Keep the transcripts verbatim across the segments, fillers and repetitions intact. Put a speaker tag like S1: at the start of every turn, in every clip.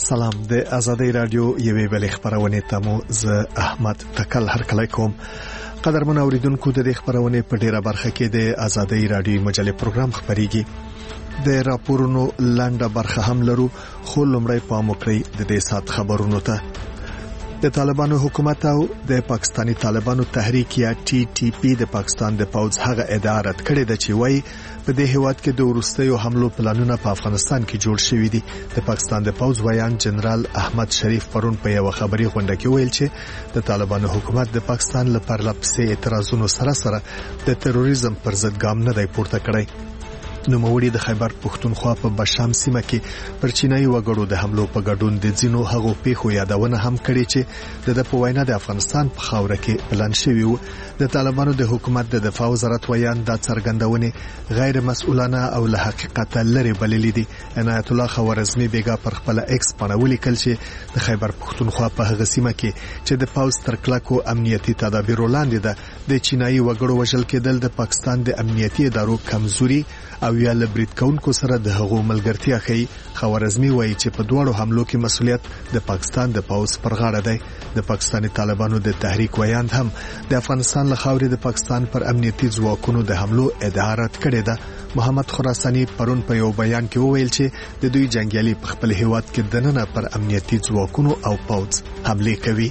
S1: سلام د آزادۍ رادیو یوې بلې خبرونه ته مو ز احمد تکل هرکلی کوم. قدرمن اوریدونکو د دې خبرونه په ډیره برخه کې د آزادۍ رادیو مجلې پروګرام خبريږي. د راپورونو لاندې برخه هم لرو، خو لومړی پام وکړئ د دې سات خبرونو ته. د طالبانو حکومت او د پاکستانی طالبانو تحریک یا ټي ټي پی د پاکستان د پوځ هغه ادعا رد کړې ده چې وایي په دې هیواد کې د وروستیو حملو پلانونه په افغانستان کې جوړ شوي دي. د پاکستان د پوځ ویان جنرال احمد شریف پرون په یو خبري غونډه کې ویل چې د طالبانو حکومت د پاکستان لپاره لپسې اعتراضونو سره سره د تروریزم پر ضد ګام نه دی پورته کړی. نو موړي د خیبر پښتونخوا په بشام سیمه کې پر چینایي وګړو د حملو په ګډون د ځینو هغو پیښو یادونه هم کړې چې د په وینا د افغانستان په خاوره کې پلان شوی و. د طالبانو د حکومت د دفاع وزارت ویان د څرګندونې غیر مسؤلانه او له حقیقت لري بللې دي. عنایت الله خوارزمي بیګا پر خپل ایکس باندې ولیکل چې د خیبر پښتونخوا په هغه سیمه کې چې د پوز تر کلکو امنیتي تدابیر وړاندې ده د چینایي وګړو وژل کېدل د پاکستان د امنیتي ادارو کمزوري او یا لبرید کونکو سره د هغو ملګرتیا کوي. خوارزمي وایي چې په دوړو حملو کې مسؤلیت د پاکستان د پوز پر غاړه دی. د پاکستاني طالبانو د تحریک ویان هم د افغانستان له خاورې د پاکستان پر امنیتي ځواکونو د حملو ادعا رد کړې ده. محمد خراساني پرون په یو بیان کې وویل چې د دوی جنگیالي په خپل هیواد کې دننه پر امنیتي ځواکونو او پوز حمله کوي.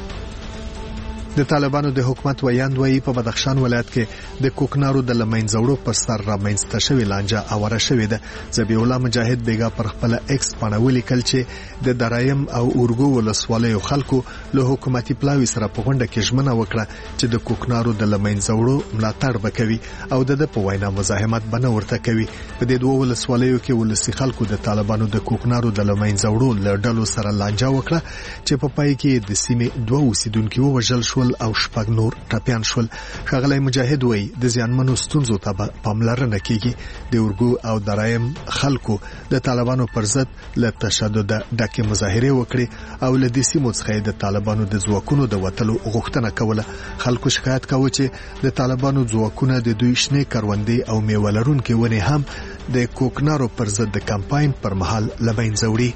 S1: د طالبانو د حکومت ویاند وایي په بدخشان ولایت کې د کوکنارو د لمنځوړو پر سر را منځته شوی لانجه اوره شوې ده. ذبیح الله مجاهد بیګا پر خپل ایکس باندې ولیکل چې د درایم او اورګو ولسوالیو خلکو له حکومتي پلاوی سره په غونډه کې ژمنه وکړه چې د کوکنارو د لمنځوړو ملاتړ وکوي او د په وینا مزاحمت بنه ورته کوي. په دې دوه ولسوالیو کې ولسی خلکو د طالبانو د کوکنارو د لمنځوړو لړډلو سره لانجه وکړه چې په پای کې د سیمې دوه اوسیدونکو وژل شو او شپږ نور ټپيان شول. ښاغلی مجاهد وایي د زیانمنو ستونزو ته پاملرنه کیږي. د اورګو او درایم خلکو د طالبانو پر ضد له تشدد ډکه مظاهره وکړي او له دې سیمو څخه د طالبانو د ځواکونو د وټلو غوښتنه کوله. خلکو شکایت کاوه چې د طالبانو ځواکونه د دوی شنه کروندې او میوه‌لرونکو ونې هم د کوکنارو پر ضد د کمپاین پر مهال لمنځوړي.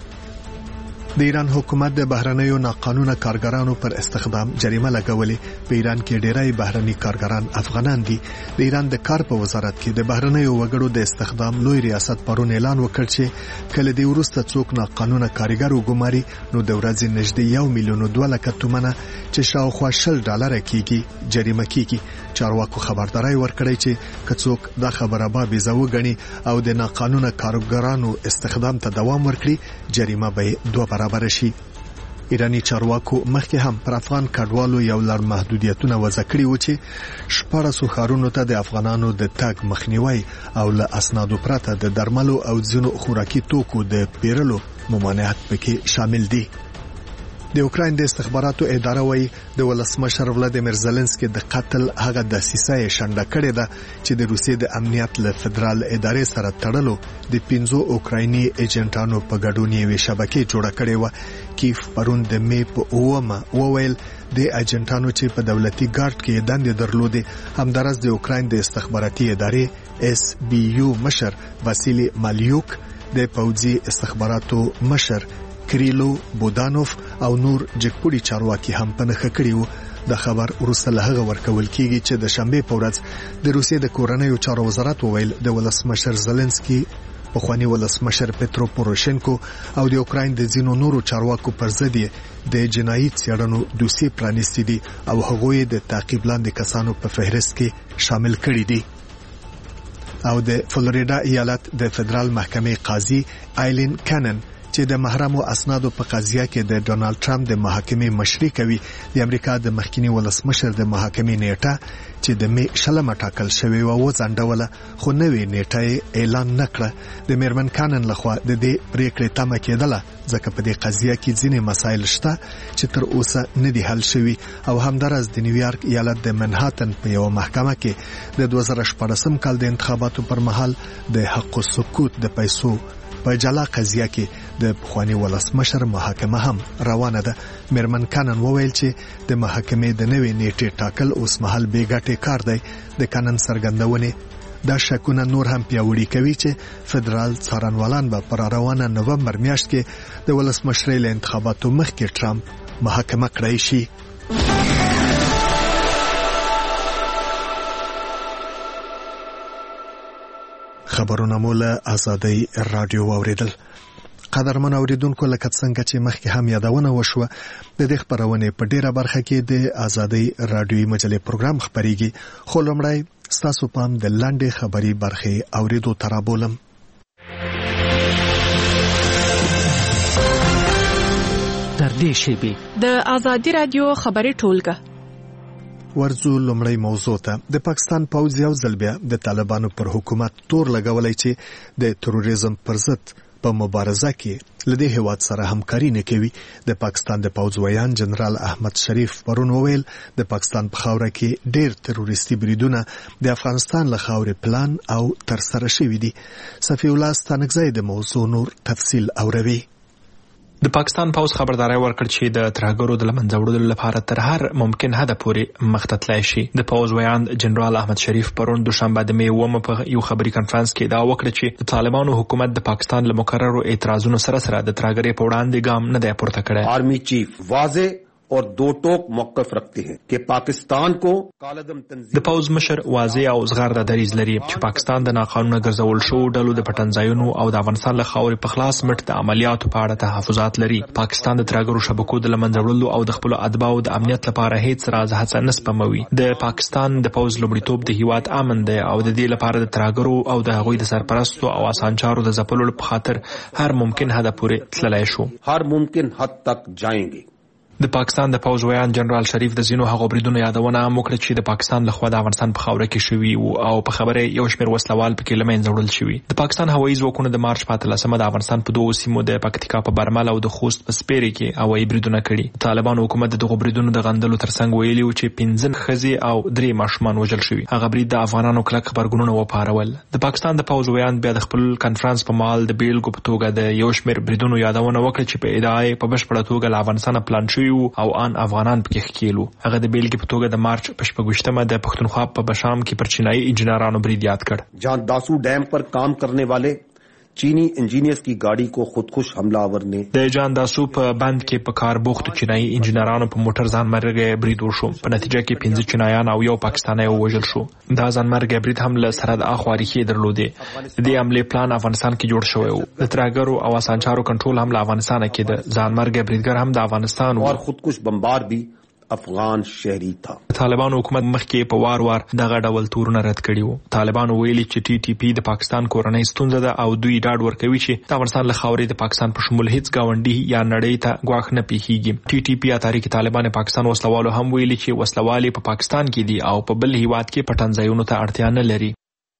S1: د ایران حکومت د بهرنیو ناقانونه کارګرانو پر استخدام جریمه لګولې. په ایران کې ډیری بهرني کارګران افغانان دي. د ایران د کار په وزارت کې د بهرنیو وګړو د استخدام لوی ریاست پرون اعلان وکړ چې کله د ورسته څوک ناقانونه کارګر وګماري نو د ورځې نږدې یو میلیون دوه لک تومنه چې شاوخوا شل ډالر کېږي جریمه کېږي. چارواکو خبرداري ورکړی چې کڅوک دا خبره به بيزه وګڼي او د ناقانونه کارګرانو استخدام ته دوام ورکړي جریمه به دوه برابر شي. ایرانی چارواکو مخکې هم پر افغان کډوالو یو لړ محدودیتونه وضع کړي و چې شپږ ښارونو ته د افغانانو د تګ مخنیوي او له اسنادو پرته د درملو او ځینو خوراکي توکو د پیرلو ممانعت پکې شامل دي. د اوکراین د استخباراتو اداره وایي د ولسمشر ولادیمیر زيلنسکي د قتل هغه دسیسه شنډه کړې ده چې د روسیې د امنیت له فدرال ادارې سره تړلو د پنځو اوکرایني ایجنټانو په ګډون یوې شبکې جوړه کړې و. کیف پرون د می په اومه وویل د ایجنټانو چې په دولتي ګارد کې دندې درلودې همدارس د اوکراین د استخباراتي ادارې اس بي یو مشر واسیلی مالیوک د پوځي استخباراتو مشر کریلو بودانوف او نور جګپوړي چارواکي هم په نخښه کړي وو. د خبر وروسته له هغه ورکول کیږي چې د شنبه په ورځ د روسیې د کورنیو چارو وزارت وویل د ولسمشر زيلنسکي پخوانی ولسمشر پترو پوروشنکو او د اوکراین د ځینو نورو چارواکو پر ضد د جنایي څېړنو دوسیې پرانیستي دي او هغوی د تعقیب لاندې کسانو په فهرست کې شامل کړي دي. او د فلوریدا ایالت د فدرال محکمې قاضي ایلین کانن چې د محرمو اسنادو په قضیه کې د ډونالد ټرمپ د محاکمې مشري کوي د امریکا د مخکنی ولسمشر د محاکمې نیټه چې د می شلمه ټاکل شوی و وځنډوله خو نوې نیټه اعلان نکړه. د میرمن کانن لخوا د دې پریکړې تمه کېدله ځکه په دې قضیه کې ځینې مسایل شته چې تر اوسه نه دي حل شوي او همدارس د نیویارک ایالت د منهاتن په یو محکمه کې د دوه زره شپږم کال د انتخاباتو پر مهال د حق السکوت د پیسو په جلا قضیه کې د پخوانی ولسمشر محاکمه هم روانه ده. میرمن کانن وویل چې د محاکمې د نوې نیټې ټاکل اوس مهال بیګټه کار دی. د کانن سرګندونه دا شکونه نور هم پیاوړي کوي چې فدرال څارنوالان به پر روانه نومبر میاشت کې د ولسمشرۍ له انتخاباتو مخکې ټرمپ محاکمه کړی شي. خبرونه مو له آزادۍ رادیو واوریدل. قدرمن اوریدونکو، لکه څنګه چې مخکې هم یادونه وشوه، د دې خبرونې په ډیره برخه کې د آزادۍ رادیوي مجلې پروګرام خبريږي، خو لومړی ستاسو پام د لاندې خبري برخې اوریدو ته رابولم.
S2: تر دې شیبې
S3: د آزادۍ رادیو خبري ټولګه
S1: ورځو لومړی موضوع ته. د پاکستان پوځ یو ځل بیا د طالبانو پر حکومت تور لګولای چې د تروریزم پر ضد په مبارزه کې لدې هیواد سره همکاري نه کوي. د پاکستان د پوځ ویان جنرال احمد شریف پرون وویل د پاکستان په خاوره کې ډېر تروریستي بریدونه د افغانستان له خاورې پلان او ترسره شوي دي. صفی الله ستانکزی د موضوع نور تفصیل اوروي.
S4: د پاکستان پوځ خبرداري ورکړ چې د ترهګرو د لمنځه وړلو لپاره تر هر ممکن حد پورې مخ ته تللی شي. د پوځ ویان جنرال احمد شریف پرون دوشنبه د مې اوومه په یو خبري کانفرنس کې دا وکړه چې د طالبانو حکومت د پاکستان له مکررو اعتراضونو سره سره د ترهګرۍ په وړاندې ګام نه دی پورته کړی.
S5: آرمی چیف واضح और दो टोक موقف رکھتے ہیں کہ پاکستان کو کالعدم تنظیم.
S4: د پوځ مشر واضح او زغر د دریز لري چې پاکستان د ناقانونه ګرځول شو ډلو د پټنځایونو او د افغانستان له خاورې په خلاص مټ د عملیاتو په اړه تحفظات لري. پاکستان د ترهګرو شبکو د لمنځه وړلو او د خپل اتباعو د امنیت لپاره هیڅ راز هڅه نه سپموي. د پاکستان د پوځ لومړیتوب د هیواد امن دی او د دې لپاره د ترهګرو او د هغوی د سرپرستو او اسانچارو د ځپلو په خاطر هر ممکن حد پورې تللی شو.
S5: هر ممکن حد تک جائیں.
S4: د پاکستان د پوځ ویان جنرال شریف د زینو هغو بریدونو یادونه هم وکړه چې د پاکستان لخوا د افغانستان په خاوره کې شوي او په خبره یو شمېر وسلوال پکې له منځه وړل شوي. د پاکستان هوایي ځواکونو د مارچ په اتلسمه د افغانستان په دوو سیمو د پکتیکا په برمل او د خوست په سپیرې کې هوایي بریدونه کړي. طالبانو حکومت د دغو بریدونو د غندلو ترڅنګ ویلي و چې پنځه ښځې او درې ماشومان وژل شوي. هغه برید د افغانانو کلک غبرګونونه وپارول. د پاکستان د پوځ ویان بیا د خپل کانفرنس په مهال د بیلګو په توګه د یو شمېر بریدونو یادونه وکړه چې په ادعا یې په بشپړه توګه له افغانستانه پلان شوي وو او ان افغانان پکې ښکېلو. هغه د بیلګې په توګه د مارچ په شپږویشتمه د پښتونخوا په بشام کې پر چینایي انجینرانو برید یاد کړ.
S5: جہاں داسو ڈیم پر کام کرنے والے چینی انجینئرز کی گاڑی کو خودکش حملہ آور نے
S4: د جان داسو په بند کې په کار بوختو چینایي انجینرانو په موټر ځان مرګ برید وشو. په نتیجه کې پنځه چینایان او یو پاکستانی ووژل شو. دا ځان مرګ برید هم له سرحد اخوا ریښې درلودې. د دې حملې پلان افغانستان کې جوړ شوی و. د ترهګرو او اسانچارو کنټرول هم له افغانستان کې د ځان مرګ بریدګر هم د افغانستان و.
S5: اور خودکش بمبار بھی افغان شهري تا.
S4: طالبانو حکومت مخکې په وار وار دغه ډول تورونه رد کړي وو. طالبانو ویلي چې ټي ټي پی د پاکستان کورنۍ ستونزه ده او دوی ډاډ ورکوي چې د افغانستان له خاورې د پاکستان په شمول هیڅ گاونډي یا نړۍ ته ګواښ نه پیښیږي. ټي ټي پی تحریک طالبان پاکستان وسلوالو هم ویلي چې وسلوالي په پاکستان کې دي او په بل هیواد کې پټنځایونو ته اړتیا نه لري.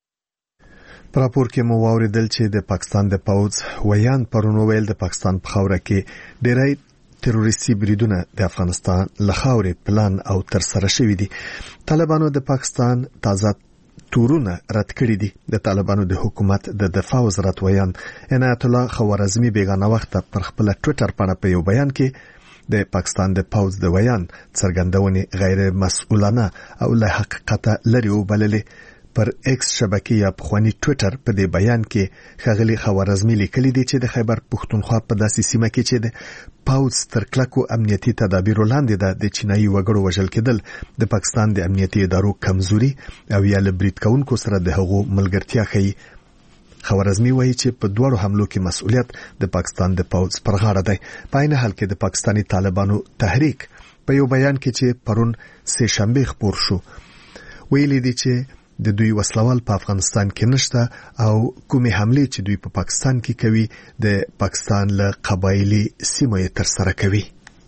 S1: په راپور کې مو واوریدل چې د پاکستان د پوځ ویان پرون ویل د پاکستان په خاوره کې ډېری تروریستي بریدونه د افغانستان له خاورې پلان او ترسره شوي دي. طالبانو د پاکستان تازه تورونه رد کړي دي. د طالبانو د حکومت د دفاع وزارت ویان عنایت الله خوارزمي بیگانه وخت پر خپل ټوئیټر باندې په یو بیان کې د پاکستان د پوځ د ویان څرګندونې غیر مسؤلانه او له حقیقت لري وبللې. پر ایکس شبکې یا پخوانی ټوئیټر په دې بیان کې ښاغلي خوارزمي لیکلي دي چې د خیبر پښتونخوا په داسې سیمه کې چې د پوځ تر کلکو امنیتي تدابیرو لاندې ده د چینایي وګړو وژل کېدل د پاکستان د امنیتي ادارو کمزوري او یا له برید کوونکو سره د هغو ملګرتیا ښیي. خوارزمي وایي چې په دوړو حملو کې مسؤلیت د پاکستان د پوځ پر غاړه دی. په عین حال کې د پاکستاني طالبانو تحریک په یو بیان کې چې پرون سه شنبه خبر شو ویلي دي چې د دوی وسلوال په افغانستان کې نشته او کومې حملې چې دوی په پا پاکستان کې کوي د پاکستان له قبایلی سیمو یې تر سره کوي.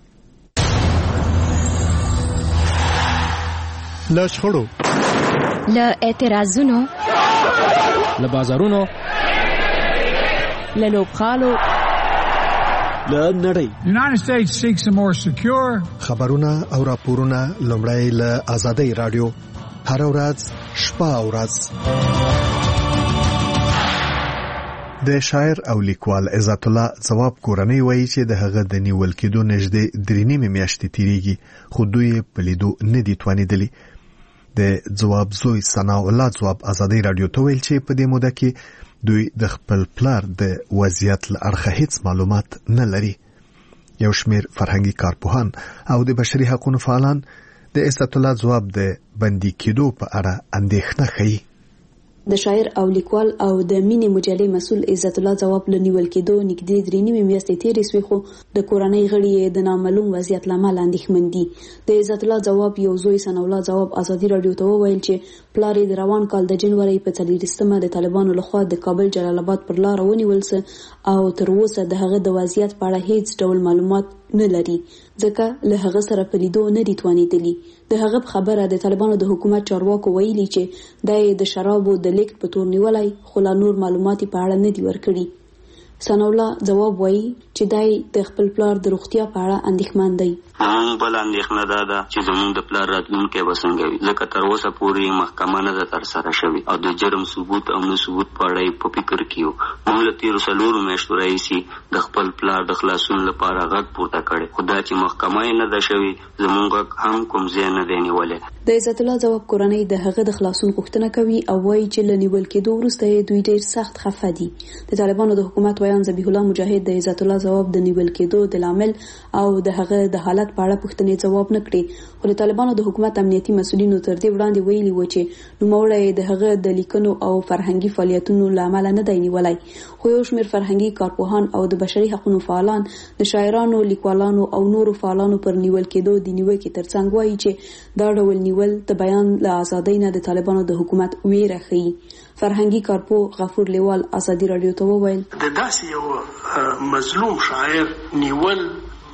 S1: له شخړو،
S6: له اعتراضونو،
S2: له بازارونو،
S3: له لوبغالو،
S2: له نړۍ.
S7: United States seeks a more secure.
S1: خبرونه او راپورونه لومړی له آزادۍ رادیو هر ورځ شپه او ورځ. د شاعر او لیکوال عزت الله ځواب کورنۍ وایي چې د هغه د نیول کېدو نږدې درې نیمې میاشتې تیریږي خو دوی په لیدو نه دي توانېدلي. د ځواب زوی ثنا الله ځواب ازادي رادیو ته ویل چې په دې موده کې دوی د خپل پلار د وضعیت له اړخه هیڅ معلومات نه لري. یو شمیر فرهنګي کارپوهان او د بشري حقوقو فعالان د عزت الله ځواب د بندي کېدو په اړه اندېښنه ښيي.
S8: د شاعر او لیکوال او د مینې مجلې مسول عزت الله ځواب لنیول کېدو نږدې درې نیمې میاشتې تېرې شوې، خو د کورنۍ غړي د نامعلوم وضعیت لامل اندېښمن دي. د عزت الله ځواب یو زوی ثنا الله ځواب ازادي رادیو ته وویل چې پلار د روان کال د جنوري په څلوېښتمه د طالبانو لخوا د کابل جلال آباد پر لار ونیول سه او تر اوسه د هغه د وضعیت په اړه هیڅ ډول معلومات نه لري، ځکه له هغه سره په لیدو نه دي توانېدلي. د هغه خبره د طالبانو د حکومت چارواکو ویلي چې د د شرابو د لیک په تور نیولای، خو لا نور معلومات په اړه نه دي ورکړي. ثنا الله ځواب وایي چې دای د خپل پلار د روغتیا په اړه اندېښمن دی.
S9: موږ بل اندېښنه دا ده چې زموږ د پلار راتلونکی به څنګه وي، ځکه تر اوسه پورې محکمه نه ده ترسره شوې او د جرم ثبوت او نه ثبوت په اړه په فکر کې یو. موږ له تېرو څلورو میاشتو راهیسې د خپل پلار د خلاصون لپاره غږ پورته کړی، خو دا چې محکمه یې نه ده شوې زموږ غږ هم کوم ځای نه دی نیولی.
S8: د عزت الله ځواب کورنۍ د هغه د خلاصون غوښتنه کوي او وایي چې له نیول کېدو وروسته یې دوی ډېر سخت خفه دي. د طالبانو د حکومت ویان ذبیح الله مجاهد د عزت الله ځواب د نیول کېدو د لامل او د هغه د حالت په اړه پوښتنې ځواب نه کړي، خو د طالبانو د حکومت امنیتي مسؤلینو تر دې وړاندې ویلي و چې نوموړی د هغه د لیکنو او فرهنګي فعالیتونو له امله نه دی نیولی. خو یو شمېر فرهنګي کارپوهان او د بشري حقوقو فعالان د شاعرانو، لیکوالانو او نورو فعالانو پر نیول کېدو د نیوکې ترڅنګ وایي چې دا ډول نیول د بیان له ازادۍ نه د طالبانو د حکومت ویره ښيي. فرهنګي کارپو غفور لیوال ازادي رادیو ته وویل
S10: د داسې یو مظلوم شاعر نیول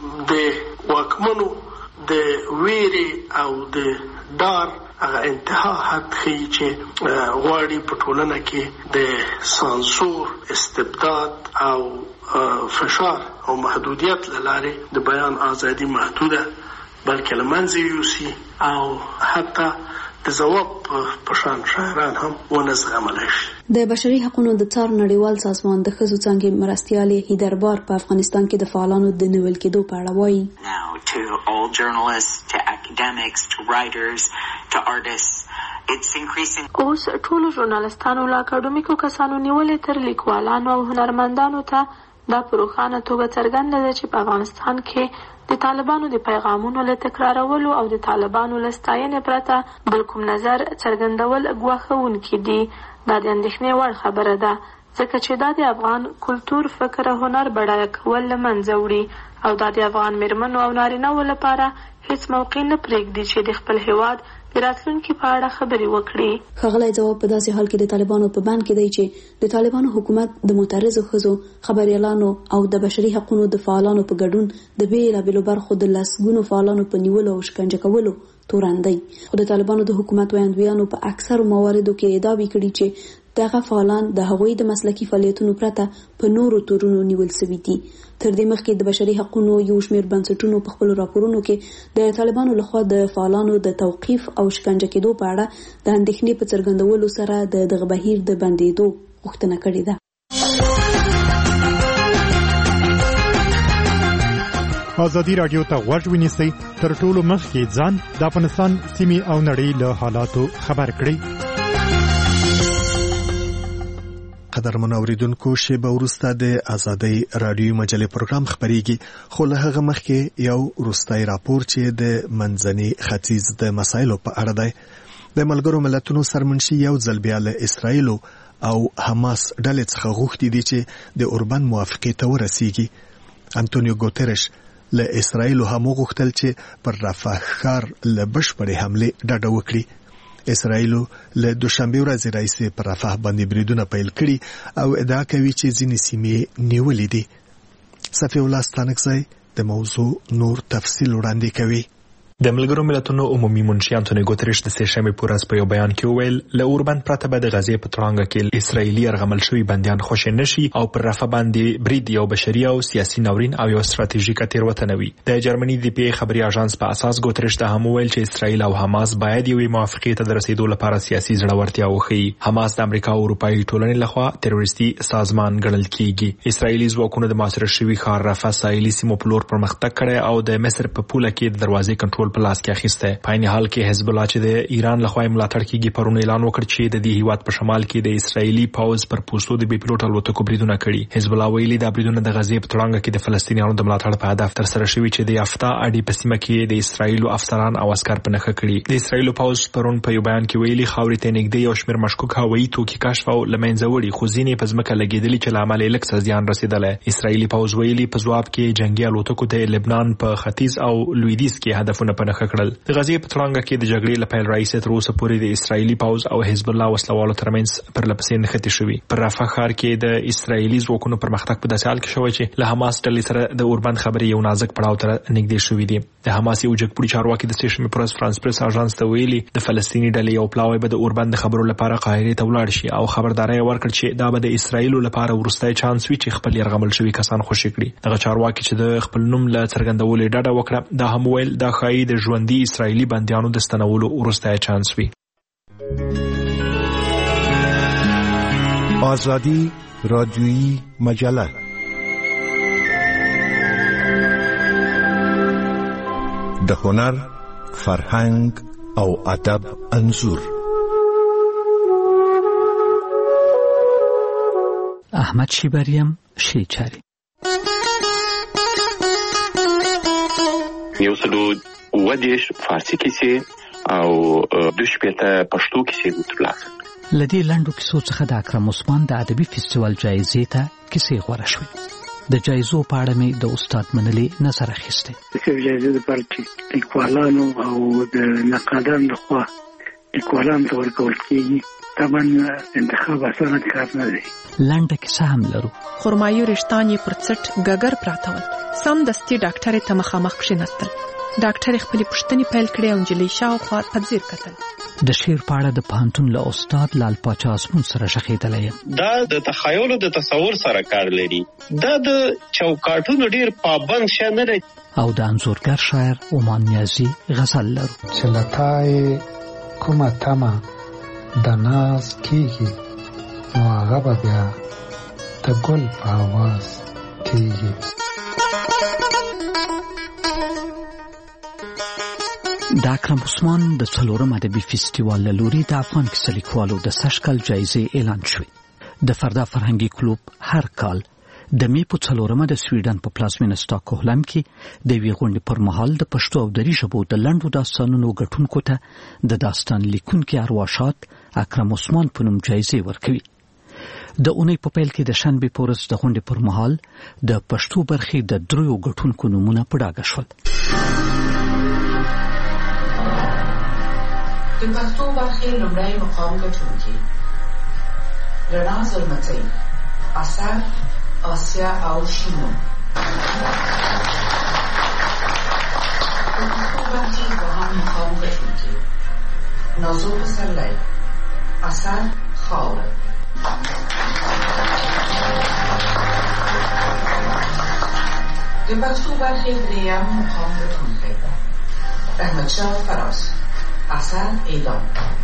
S10: د واکمنو د ویرې او د ډار هغه انتها حد ښیي چې غواړي په ټولنه کې د سانسور، استبداد او فشار او محدودیت له لارې د بیان ازادي محدوده بلکې له منځه یوسي او حتی د ځواب په شان شاعران هم ونه زغملی شي.
S8: د بشري حقوقو د څار نړیوال سازمان د ښځو څانګې مرستیال هیدربار په افغانستان کې د فعالانو د نیول کېدو په اړه وایي
S11: to all journalists, to academics, to writers, to artists. It's increasing.
S12: اوس ټولو ژورنالستانو له اکاډمیکو کسانو نیولې تر لیکوالانو او هنرمندانو ته دا په روښانه توګه څرګنده ده چې په افغانستان کې د طالبانو د پیغامونو له تکرارولو او د طالبانو له ستاینې پرته بل کوم نظر څرګندول ګواښونکي دي. دا د اندېښنې وړ خبره ده، ځکه چې دا د افغان کلتور، فکر او هنر بډایه کول له منځه وړي او دا د افغان میرمنو او نارینه‌و لپاره هیڅ موقع نه پرېږدي چې د خپل هیواد د راتلونکي په اړه خبرې وکړي.
S8: ښاغلی ځواب په داسې حال کې د طالبانو په بند کې دی چې د طالبانو حکومت د معترضو ښځو، خبریالانو او د بشري حقوقو د فعالانو په ګډون د بېلابېلو برخو د لسګونو فعالانو په نیولو او شکنجه کولو تورن دی. خو د طالبانو د حکومت ویاندویانو په اکثرو مواردو کې ادعا کړي چې دغه فعالان د هغوی د مسلکي فعالیتونو پرته په نورو تورونو نیول شوي دي. تر دې مخکې د بشري حقوقو یو شمېر بنسټونو په خپلو راپورونو کې د طالبانو لخوا د فعالانو د توقیف او شکنجه کېدو په اړه د اندېښنې په څرګندولو سره د دغه بهیر د بندېدو غوښتنه کړې ده.
S13: ازادي رادیو ته غوږ ونیسئ، تر ټولو مخکې ځان د افغانستان سیمې او نړۍ له حالاتو خبر کړئ.
S1: قدرمن اوریدونکو، شیبه وروسته د ازادي رادیو مجلې پروګرام خبريږي، خو له هغه مخکې یو وروستای راپور چې د منځني ختیځ د مسایلو په اړه دی. د ملګرو ملتونو سرمنشي یو ځل بیا له اسرایل او حماس ډلې څخه غوښتي دي چې د اوربند موافقې ته ورسیږي. انټونیو ګوتریش له اسرایل هم غوښتل چې پر رفح ښار له بشپړې حمله ډډه وکړي. اسرائیل له دوشنبه ورځې راځي پر رفح باندې بریدونه پیل کړي او ادعا کوي چې ځینې سیمې نیولې دي. صفی الله ستانکزی د موضوع نور تفصیل وړاندې کوي.
S4: د ملګرو ملتونو عمومي منشي انټونیو ګوتریش د سه شنبه پورز په یو بیان کې وویل له اوربند پرته به د غزې په ترانګه کې اسرایلی ارغمل شوی بنديان خوشی نشي او پر رفح باندې برید یو بشري او سیاسي ناورین او یو ستراتیژیکه تیروتنه وي. د جرمني دی پی خبري اژانس په اساس ګوتریش ته هم وویل چې اسرایل او حماس باید یو موافقه ته رسیدو لپاره سیاسي ځړورتیا وښيي. حماس د امریکا او اروپאי ټولنې لخوا تروریستي سازمان ګڼل کیږي. اسرایلی ځواکونو د محاصره شوی ښار رفح ساحلي سیمو په لور پرمختګ کړی او د مصر په پوله کې د دروازې کنټرول کنټرول په لاس کې اخیسته. په عین حال کې حزب الله چې د ایران لخوا ملاتړ کیږي پرون اعلان وکړ چې د دې هیواد په شمال کې د اسرایلی پوځ پر پوسټو د بي پيلوټ الوتکو بریدونه کړي. حزب الله ویلي دا بریدونه د غزې په تړانګه کې د فلسطینیانو د ملاتړ په هدف تر سره شوي چې د یافتا اډي په سیمه کې د اسرایلو افسران او عسكر په نخښه کړي. د اسرایلو پوځ پرون په یو بیان کې ویلي خاورې ته نږدې یو شمېر مشکوک هوایي توکي کشف او لمنځه وړي، خو ځینې په ځمکه لګېدلي چې له امله یې لږ څه زیان رسېدلی. اسرایلي پوځ ویلي په ځواب کې جنگي الوتکو د لبنان په ختیځ او لویدیځ کې هدفونه په نښه کړل. د غزې په تړانګه کې د جګړې له پیل راهیسې تر اوسه پورې د اسرایلي پوځ او حزب الله وسلوالو ترمنځ پرلپسې نښتې شوي. پر رفح ښار کې د اسرایلي ځواکونو پرمختګ په داسې حال کې شوی چې له حماس ډلې سره د اوربند خبرې یو نازک پړاو ته نږدې شوي دي. د حماس یو جګپوړي چارواکي د سټیشن پرس فرانس پرس اژانس ته ویلي د فلسطیني ډلې یو پلاوی به د اوربند خبرو لپاره قاهره ته ولاړ شي او خبرداري ورکړي چې دا به د اسرایلو لپاره ورستای چانس وي چې خپل يرغمل شوی کسان خوشی کړي. دغه چارواکي چې د خپل نوم له څرګندولو ډډه وکړه دا هم ویل دا خایي د ژوندۍ اسرایلی بنديانو د ستنولو ورستای چانس وي.
S14: آزادی رادیویی مجله د هنر، فرهنګ او ادب انځور.
S15: احمد شیبریم شیچاری
S16: یو سلو ودیش فارسی کیسې او دوه شپېته پښتو کیسې وټلاس.
S15: لدی لندو کیسو څخه د اکرم عثمان د ادبي فستیوال جایزې ته کیسې غوړه شوې. د جایزو په اړه مې د استاد منلی نظر اخیسته.
S17: د جایزې لپاره چې لیکوالانو او د نقادانو لخوا لیکوالانو ته ورکول کېږي طبعا انتخاب اسانه کار نه دی.
S15: لنډه کیسه هم لرو.
S3: خرمایو رشتان یې پر څټ ګګر پراته ول. سم دستي ډاکټر ته مخامخ کښېناستل. ډاکټر خپل پوښتنې پیل کړې او نجلۍ شاوخوا په ځیر کتل.
S15: د شعر په اړه د پوهنتون له استاد لال پاچا اسمون سره شخېدلی یم.
S18: دا د تخیل او د تصور سره کار لري. دا د چوکاټونو ډیر پابند شې نه دی.
S15: او د انځورګر شاعر عمان نیازي غزل لرو.
S19: چې لتای کومه تمه د ناز کېږي نو هغه به بیا د ګل په اواز کېږي.
S15: د اکرم عثمان د څلورم ادبي فستیوال له لوري د افغان کیسه لیکوالو د سږکال جایزې اعلان شوې. د فردا فرهنګي کلوب هر کال د می په څلورمه د سویډن په پلازمینه سټاکهولم کې د یوې غونډې پر مهال د پښتو او دري ژبو د لنډو داستانونو ګټونکو ته د داستان لیکونکي ارواښاد اکرم عثمان په نوم جایزې ورکوي. د اونۍ په پیل کې د شنبې په ورځ د غونډې پر مهال د پښتو برخې د دریو ګټونکو نومونه په ډاګه شول.
S20: د پښتو برخې لومړی مقام ګټونکي رڼا زلمتۍ، اثر آسیا او شینو. د پښتو برخې دوهم مقام ګټونکي نازو پسرلی، اثر خاوره. د پښتو برخې دریم مقام ګټونکی احمدشاه فراز، اثر اعدام.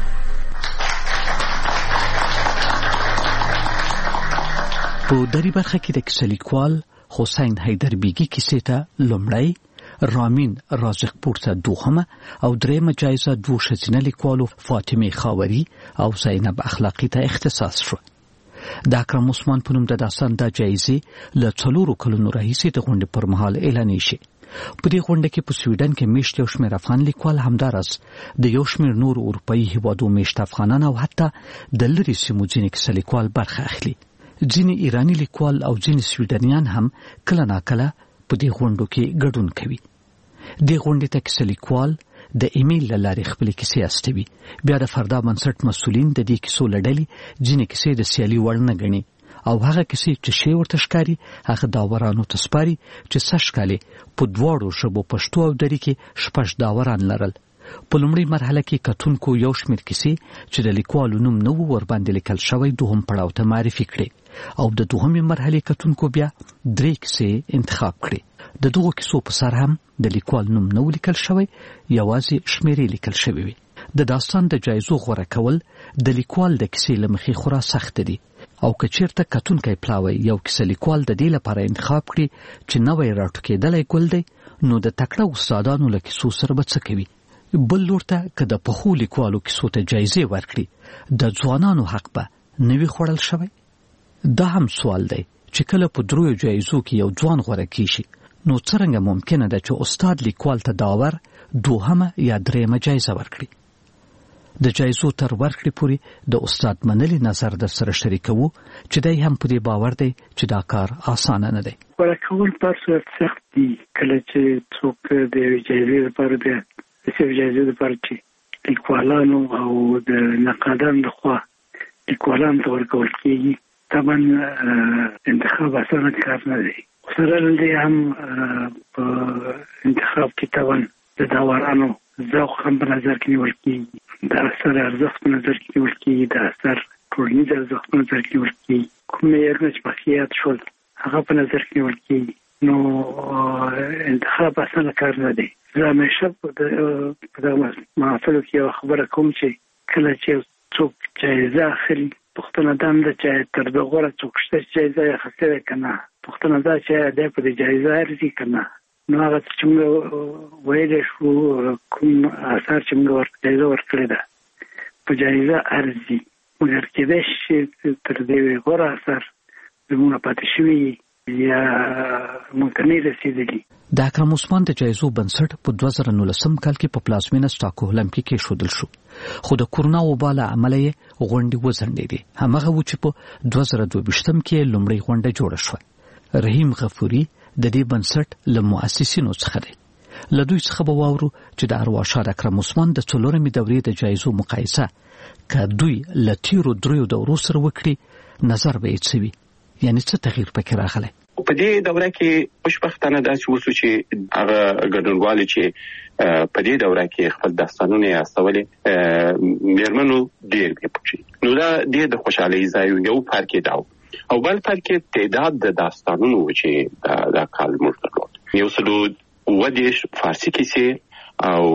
S15: په دری برخه کې د کیسه لیکوال حسین حیدربیګي کیسې ته لومړی، رامین رازقپور ته دوهمه او دریمه جایزه دوه ښځینه لیکوالو فاطمه خاوري او زینب اخلاقی ته اختصاص شو. د اکرم عثمان په نوم د داستان د جایزې له څلورو کلونو راهیسې د غونډې پر مهال اعلان شي. په دې غونډه کې په سویډن کې میشت یو شمېر افغان لیکوال همدارس د یو شمېر نور اروپایي هیوادو میشت افغانان او حتی د لرې سیمو ځینې کیسه لیکوال برخه اخلي. ځینې ایرانی لیکوال او ځینې سویډنیان هم کله ناکله په دې غونډو کې ګډون کوي. دې غونډې ته کیسه لیکوال د ایمیل له لارې خپلې کیسې استوي. بیا د فردا بنسټ مسؤلین د دې کیسو له ډلې ځینې کیسې د سیالي وړ نه ګڼي او هغه کیسې چې شی ورته ښکاري هغه داورانو ته سپاري چې سږکال په دواړو ژبو پښتو او دري کې شپږ داوران لرل. په لومړۍ مرحله کې کتونکو یو شمېر کیسې چې د لیکوالو نوم نه و ورباندې لیکل شوی دوهم پړاو ته معرفي کړي او د دوهمې مرحلې کتونکو بیا درې کیسې انتخاب کړي. د دغو کیسو په سر هم د لیکوال نوم نه و لیکل شوی، یوازې شمیرې لیکل شوی وي. د داستان د جایزو غوره کول د لیکوال د کیسې له مخې خورا سخت دي او که چیرته کتونکی پلاوی یو کیسه لیکوال د دې لپاره انتخاب کړي چې نوی راټوکېدلی ګل دی نو د تکړه استادانو له کیسو سره به څه کوي؟ بل لور ته که د پخو لیکوالو کیسو ته جایزې ورکړي د ځوانانو حق به نه وي خوړل شوی؟ دا هم سوال دی چې کله په دریو جایزو کې یو ځوان غوره کیږي نو څرنګه ممکنه ده چې استاد لیکوال ته داور دوهمه یا دریمه جایزه ورکړي؟ د جایزو تر ورکړې پورې د استاد منلي نظر در سره شریکوو چې دی هم په دې باور دی چې دا کار اسانه نه دی.
S17: ورکول پر صورت سخت دي کله چې څوک د جایزې لپاره بیا د جایزې لپاره چې لیکوالانو او د نقادانو لخوا لیکوالانو ته ورکول کېږي. طبعا انتخاب اسانه کار نه دی. سره له دې هم په انتخاب کې طبعا د داورانو ذوق هم په نظر کې نیول کېږي، د اثر ارزښت په نظر کې نیول کېږي، د اثر ټولنیز ارزښت په نظر کې نیول کېږي، کوم معیارونه چې پکې شول هغه په نظر کې نیول کېږي. نو انتخاب اسانه کار نه دی. زه همیشه په دغه محافلو کې یوه خبره کوم چې کله چې څوک جایزه اخلي پوښتنه دا نه ده چې تر ده غوره څوک شته چې جایزه یې اخیستې ده که نه، پوښتنه دا چې دی په دې جایزه ارزي که نه. نو هغه څه چې موږ ویلی شو کوم اثار چې موږ جایزه ورکړې ده په جایزه ارزي، مګر کېدای شي تر دې غوره اثر زموږ نه پاتې شوي یا موږ ته نه رسېدلي.
S15: د اکرم عثمان د جایزو بنسټ په دوه زره نولسم کال کې په پلازمینه سټاکهولم کې کېښودل شو، خو د کورونا وبا له امله یې غونډې وځنډېدې. هماغه و چې په دوه زره دوه ویشتم کې لومړۍ غونډه جوړه شوه. رحیم غفوري د دې بنسټ له مؤسسینو څخه دی. له دوی څخه به واورو چې د ارواښاد اکرم عثمان د څلورمې دورې د جایزو مقایسه که دوی له تیرو دریو دورو سره وکړي نظر به یې څه وي، یعنی څه تغییر پکې راغلی؟
S16: په دې دوره کې خوشبختانه داسې وسو چې هغه ګډونوالو چې په دې دوره کې خپل داستانونه یې استولې میرمنو ډېر وې پکې، نو دا ډېر د خوشحالۍ ځای یو فرق یې دا او بل فرق کې تعداد د داستانونو چې دا کال موږ درلود. یو سلو اووه دېرش فارسي کیسې او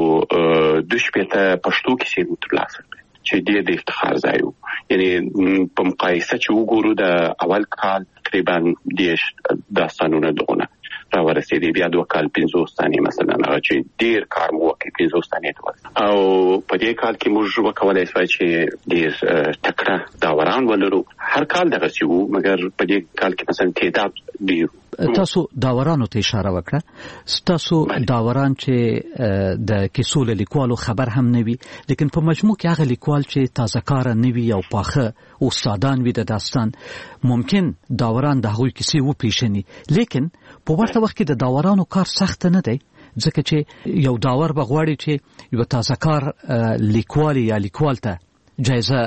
S16: دوه شپېته پښتو کیسې مو ترلاسه کړې چې ډېر د افتخار ځای و. یعنې په مقایسه چې وګورو د اول کال تقریبا دېرش داستانونه دغونه راورسېدې، بیا دوه کال پنځوس ثانیې مثلا هغه چې ډېر کار مو وکړي پنځوس ثانیې ته ورسېد. او په دې کال کې موږ وکولی شوای چې ډېر تکړه داوران ولرو. هر کال دغسې وو مګر په دې کال کې مثلا تعداد ډېر.
S15: تاسو داورانو ته اشاره وکړه، تاسو داوران چې د کیسو له لیکوالو خبر هم نه وي، لیکن په مجموع کې هغه لیکوال چې تازه کاره نه وي او پاخه استادان وي د داستان، ممکن داوران د هغوی کیسې وپېژني، لیکن په ورته وخت کې د داورانو کار سخت نه دی، ځکه چې یو داور به غواړي چې یو تازه کار لیکوال یا لیکوال ته جایزه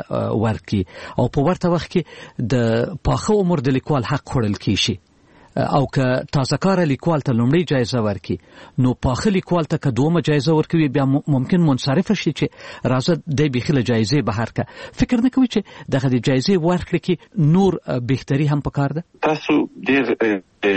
S15: ورکړي او په ورته وخت کې د پاخه عمر د لیکوال حق خوړل کېږي، او که تازه کاره لیکوال ته لومړی جایزه ورکړي نو پاخه لیکوال ته که دومه جایزه ورکوي بیا ممکن منصرفه شي چې راځه دی بیخي له جایزې بهر که. فکر نه کوي چې دغه د جایزې ورکړې کې نور بهتري هم پکار ده؟
S16: تاسو ډېر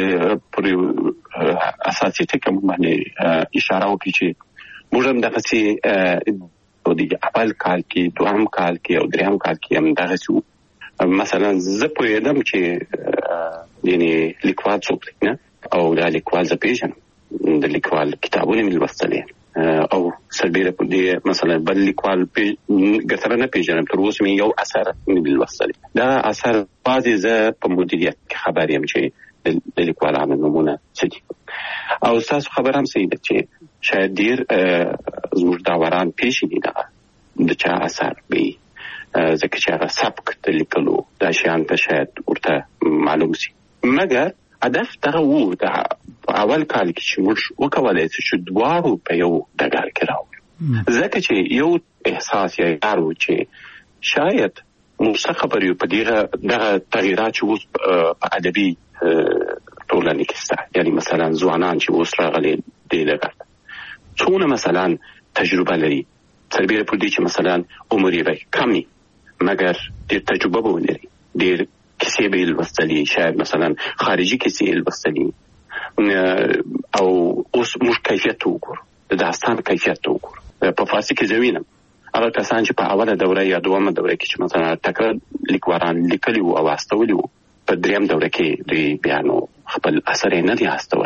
S16: پر اساسي ټکي باندې اشاره وکړئ چې موږ هم دغسې د اول کال کې دوهم کال کې او درېیم کال کې هم دغسې وو. مثلا زه پوهېدم چې یعنی لیکوال څوک دی نه، او دا لیکوال زه پېژنم، د لیکوال کتابونه مې لوستلې او سربېره په دې مثلا بل لیکوال ګټره نه پېژنم، تر اوسه مې یو اثر مې لوستلی. دا اثر بعضې زه په مدیریت کې خبر یم چې د لیکوالانو نومونه څه دي. او ستاسو خبر هم صحیح ده چې شاید ډېر زموږ داوران پېژني دغه د چا اثر به ځکه چې هغه سبک د لیکلو دا شیان ته شاید ورته معلوم سي. مګر هدف دغه وو د اول کال کې چې موږ وکولی سو چې دواړو په یو ډګر کې راوړو، ځکه چې یو احساس یا یار و چې شاید موږ څه خبر یو په دغه تغییرات چې اوس په ادبي ټولنې کې شته، یعنې مثلا ځوانان چې اوس راغلي دې ډګر ته څونه مثلا تجربه لري، سربېره پر دې چې مثلا عمر یې به کم وي مګر ډېر تجربه به ولري، ډېر کیسې به یې لوستلي، شاید مثلا خارجي کیسې یې لوستلي. او اوس موږ کیفیت ته وګورو، د داستان کیفیت ته وګورو. په فارسي کې زه وینم هغه کسان چې په اوله دوره یا دومه دوره کې چې مثلا تکړه لیکوالان لیکلي وو او استولي وو، په درېیم دوره کې دوی بیا نو خپل اثر یې نه دی استولی،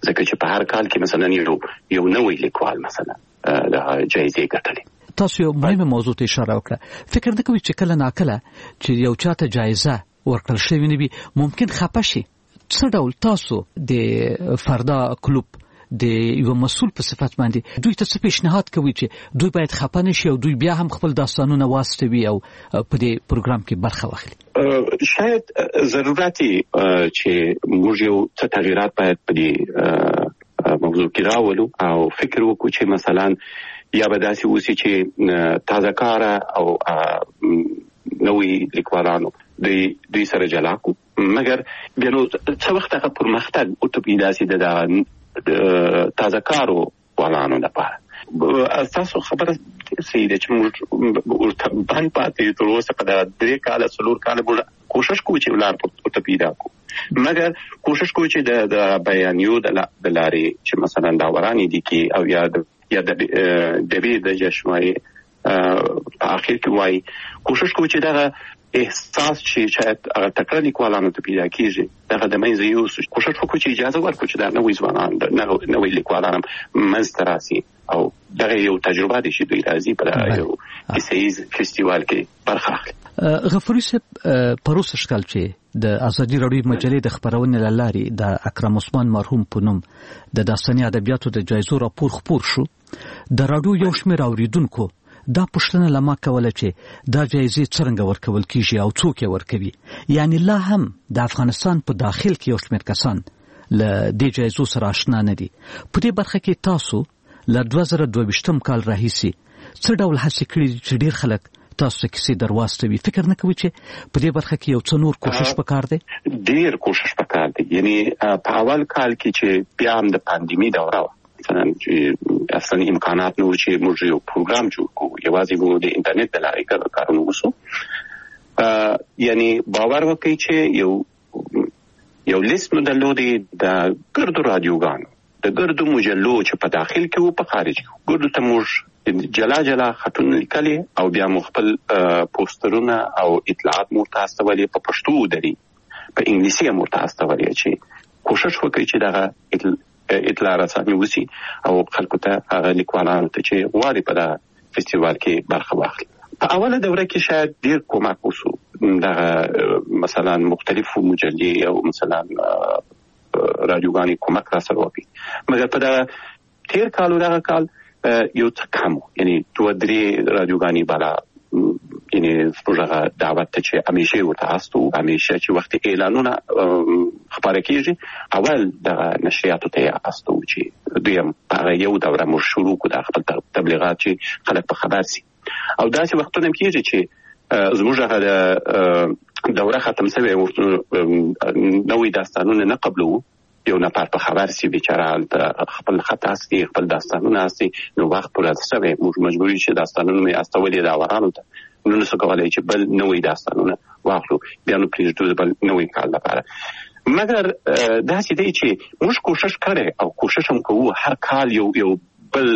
S16: ځکه چې په هر کال کې مثلا یو یو نوې لیکوال مثلا د جایزې ګټلې.
S15: تاسو یو مهمه موضوع ته اشاره وکړه. فکر نه کوئ چې کله ناکله چې یو چاته جایزه ورکړل شوی نه وي ممکن خپه شي؟ څه ډول تاسو د فردا کلوب د یو مسؤل په صفت باندې دوی ته څه پیشنهاد کوي چې دوی باید خپه نشي او دوی بیا هم خپل داستانونه واستوي او په دې پروګرام کې برخه واخلي؟
S16: شاید ضرورتي چې موږ یو څه تغییرات باید په دې موضوع کې راولو او فکر وکړو چې مثلا یا به داسې وسی چې تازه کاره او نوې لیکوالانو دوی دوی سره جلا کو، مګر بیا نو څه وخت هغه پرمختګ او ته پیدا سي د تازه کارو والانو لپاره. اساسو خبره سیده چې موږ ورته باندې پاتې تر اوسه په درې کاله څلور کاله موږ کوشش کوو چې ولار ورته پیدا کو، مګر کوشش کوو چې د بیانیو د لارې چې مثلا دا ورانی دي کې او یا د یا د دې د جشنوي په اخر کې وای کوشش کوو چې دا احساس چې شاید هغه تکړه لیکوالانو ته پیدا کیږي دغه د منځ یو کوشش وکړو چې اجازه ورکړو چې دا نوې ځوانان د نوې لیکوالان منځ ته راسي او دغه یو تجربه دي چې دوی راځي په یو کیسیز فستیوال کې برخه اخلي.
S15: غفوري صاحب پروسه شکل چې د ازادي راډیو مجلې د خبرونې لاري د اکرم عثمان مرحوم په نوم د داستاني ادبیاتو د جایزو راپور خپور شو، د راډیو یو شمېر اوریدونکو دا پښتنه لما کوله چې دا جایزې څنګه ورکول کیږي او څوک یې ورکوي. یعنی لا هم د افغانستان په داخل کې یو شمېر کسان له دې جایزو سره آشنا نه دي. په دې برخه کې تاسو له دوه زره دوه ویشتم کال راهیسې څه ډول هڅې کړې چې ډېر خلک تاسو کیسې درواستوي؟ فکر نه کوي چې په دې برخه کې یو څه نور کوشش وکړ دی؟
S16: ډېر کوشش وکړ دی. یعنی په اول کال کې چې بیا هم د پاندیمي دوره وه، مثلا چې اصلا امکانات نو چې موږ یو پروګرام جوړ کوو یوازې موږ د انټرنیټ د لارې کارونه وکړو. یعنی باور وکړئ چې یو یو لیست مو درلودې د ګردو رادیوګانو د ګردو مجلو چې په داخل کې وو په خارج کې ګردو ته موږ جلا جلا خطونه لیکلي او بیا مو خپل پوسټرونه او اطلاعات مو تاسولې په پښتو دري په انګلیسي مو تاسولې چې کوشش وکړئ چې دغه اطلاع رساني وسی او خلکو ته هغه لیکوالانو ته چې غواړي په دا فستیوال کې برخه واخلي. په اوله دوره کې شاید ډیر کومک وسو، دغه مثلا مختلفو مجلې او مثلا رادیوګانې کومک را سره وکړي، مګر په دا تیر کالو دغه کال یو څه کم، یعنی دوه درې رادیوګانې بالا یعنی پروژه دعوت ته چې همیشه ورته هستو، همیشه چې وخت اعلانونه خبره کیږي اول د نشریاتو ته هستو چې دویم هغه یو دوره مو شروع کو د خپل تبلیغات چې خلک په خبر سي. او داسې وختونه کیږي چې زموږ هغه دوره ختم شوه نوې داستانونه نه قبلو یو نفر په خبر سي بیچاره خپل خطا سي خپل داستانونه سي نو وخت پر اساسه موږ مجبوري چې داستانونه مې استولې دا ورانو ته نو نو څه کولای چې بل نوې داستانونه واخلو بیا نو پریږدو بل نوې کال لپاره. مګر داسې دی چې موږ کوشش کړو او کوشش هم کوو هر کال یو یو بل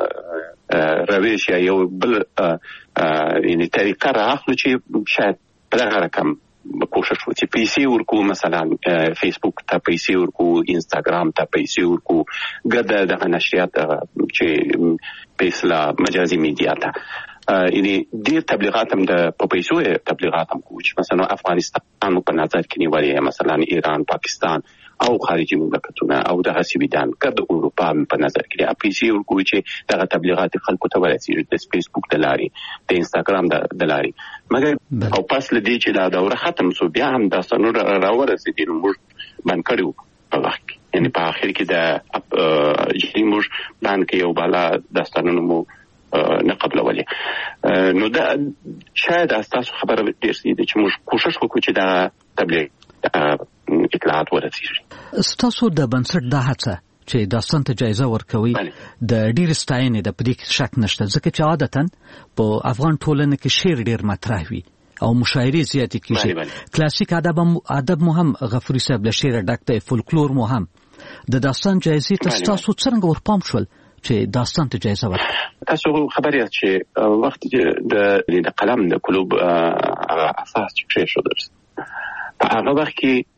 S16: روش یا یو بل یعنی طریقه راخلو چې شاید په دغه رقم کوشش وکړو چې پیسې ورکو، مثلا فیسبوک ته پیسې ورکو، انستاګرام ته پیسې ورکو، ګرد د نشریات چې په اصطلاح مجازي میډیا ته یعنی ډیر تبلیغات هم د په پیسو تبلیغات هم کوي چې مثلا افغانستان په نظر کې نیولې، مثلا ایران، پاکستان او خارجي مملکتونه او د سویډن ګرد اروپا په نظر کې پیسې ورکوي چې دغه تبلیغات خلکو ته ورسیږي د فیسبوک د لارې د انستاګرام د لارې. مګر او پس لدی چې دا دوره ختم سو بیا هم د سنور راورسېدل موږ باندې کړو په وخت کې، یعنی په اخر کې د چې موږ باندې یو بالا داستانونه مو نه قبلولې. نو دا شاید تاسو خبره ډیر سي چې موږ کوشش وکړو چې دا تبلیغ اطلاعات ورسیږي.
S15: تاسو د بنسټ د هڅه چې داستان ته جایزه ورکوي د ډیر ستاینې د پدې شک نشته، ځکه چې عادتاً په افغان ټولنه کې شعر ډیر مطرح وي او مشاعرې زیاتې کیږي. کلاسیک ادب ادب مو هم غفوري صاحب له شعر ډک دی، فولکلور مو هم. د داستان جایزې ته تاسو څنګه ورپام شول چې داستان ته جایزه ورکړي؟
S16: تاسو خبرې چې وخت د د قلم د کلوب اساس چې شو درس په هغه وخت کې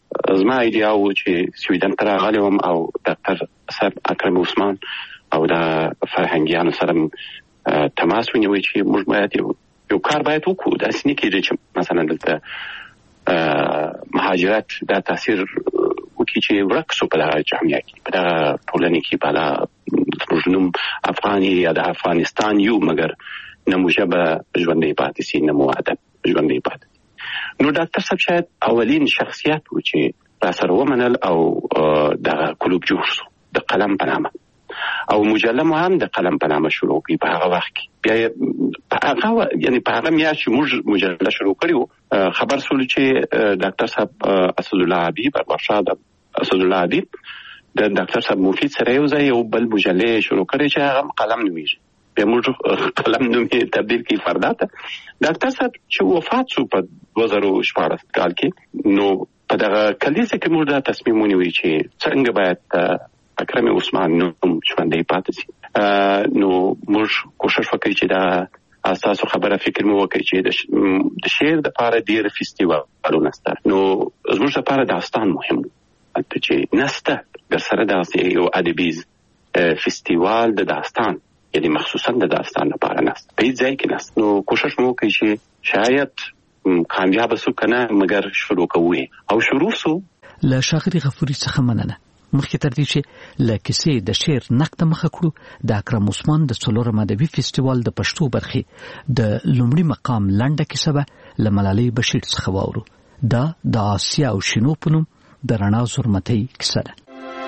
S16: زما ایډیا و چې سویډن ته راغلی وم او ډاکټر صاحب اکرم عثمان او د فرهنګیانو سره تماس ونیوي چې موږ باید یو کار باید وکړو. داسې نه کېږي چې مثلا دلته مهاجرت دا تاثیر وکړي چې ورک شو په دغه جامعه کې، په دغه ټولنې کې. بالا زموږ نوم افغاني یا د افغانستان یو، مګر نه مو ژبه ژوندۍ پاتې سي، نه مو ادب ژوندۍ پاتې سي. نو ډاکټر صاحب شاید اولین شخصیت و چې را سره ومنل او دغه کلوب جوړ شو د قلم په نامه، او مجله مو هم د قلم په نامه شروع کړي په هغه وخت کې. بیا په هغه یعنی په هغه میاشت چې موږ مجله شروع کړي وو، خبر شول چې ډاکټر صاحب اسدالله حبیب ارشاد اسدالله حبیب د ډاکټر صاحب مفید سره یو ځای یو بل مجله شروع کړي چې هغه قلم نومیږي. بیا موږ قلم نوم یې تبدیل کړي فردا ته. ډاکټر صاحب چې وفات شو په دوه زره شپاړس کال کې، نو په دغه کلیسه کې موږ دا تصمیم ونیوی چې څنګه باید اکرم عثمان نوم ژوندی پاتې شي. نو موږ کوشش وکړو چې دا اساسو خبره فکر مو وکړي چې د شعر لپاره ډېر فستیوالونه شته. نو زموږ لپاره داستان مهم دی چې نسته در سره داسې یو ادبي فستیوال د داستان، یعنی مخصوصا د داستان لپاره نست په هیڅ ځای کې نست. نو کوشش مو وکړي چې شاید کامیاب سو کنه، مګر شروع کوو او شروع سو.
S15: له شاغري غفوري څخه مننه. مخکې تر دې چې له کیسې د شعر نقد مخه کړو، د اکرم عثمان د څلورم ادبي فستیوال د پښتو برخې د لومړي مقام لنډه کیسه به له ملالۍ بشیر څخه واورو. دا د آسیا او شینو په نوم د رڼا زرمتۍ کیسه ده.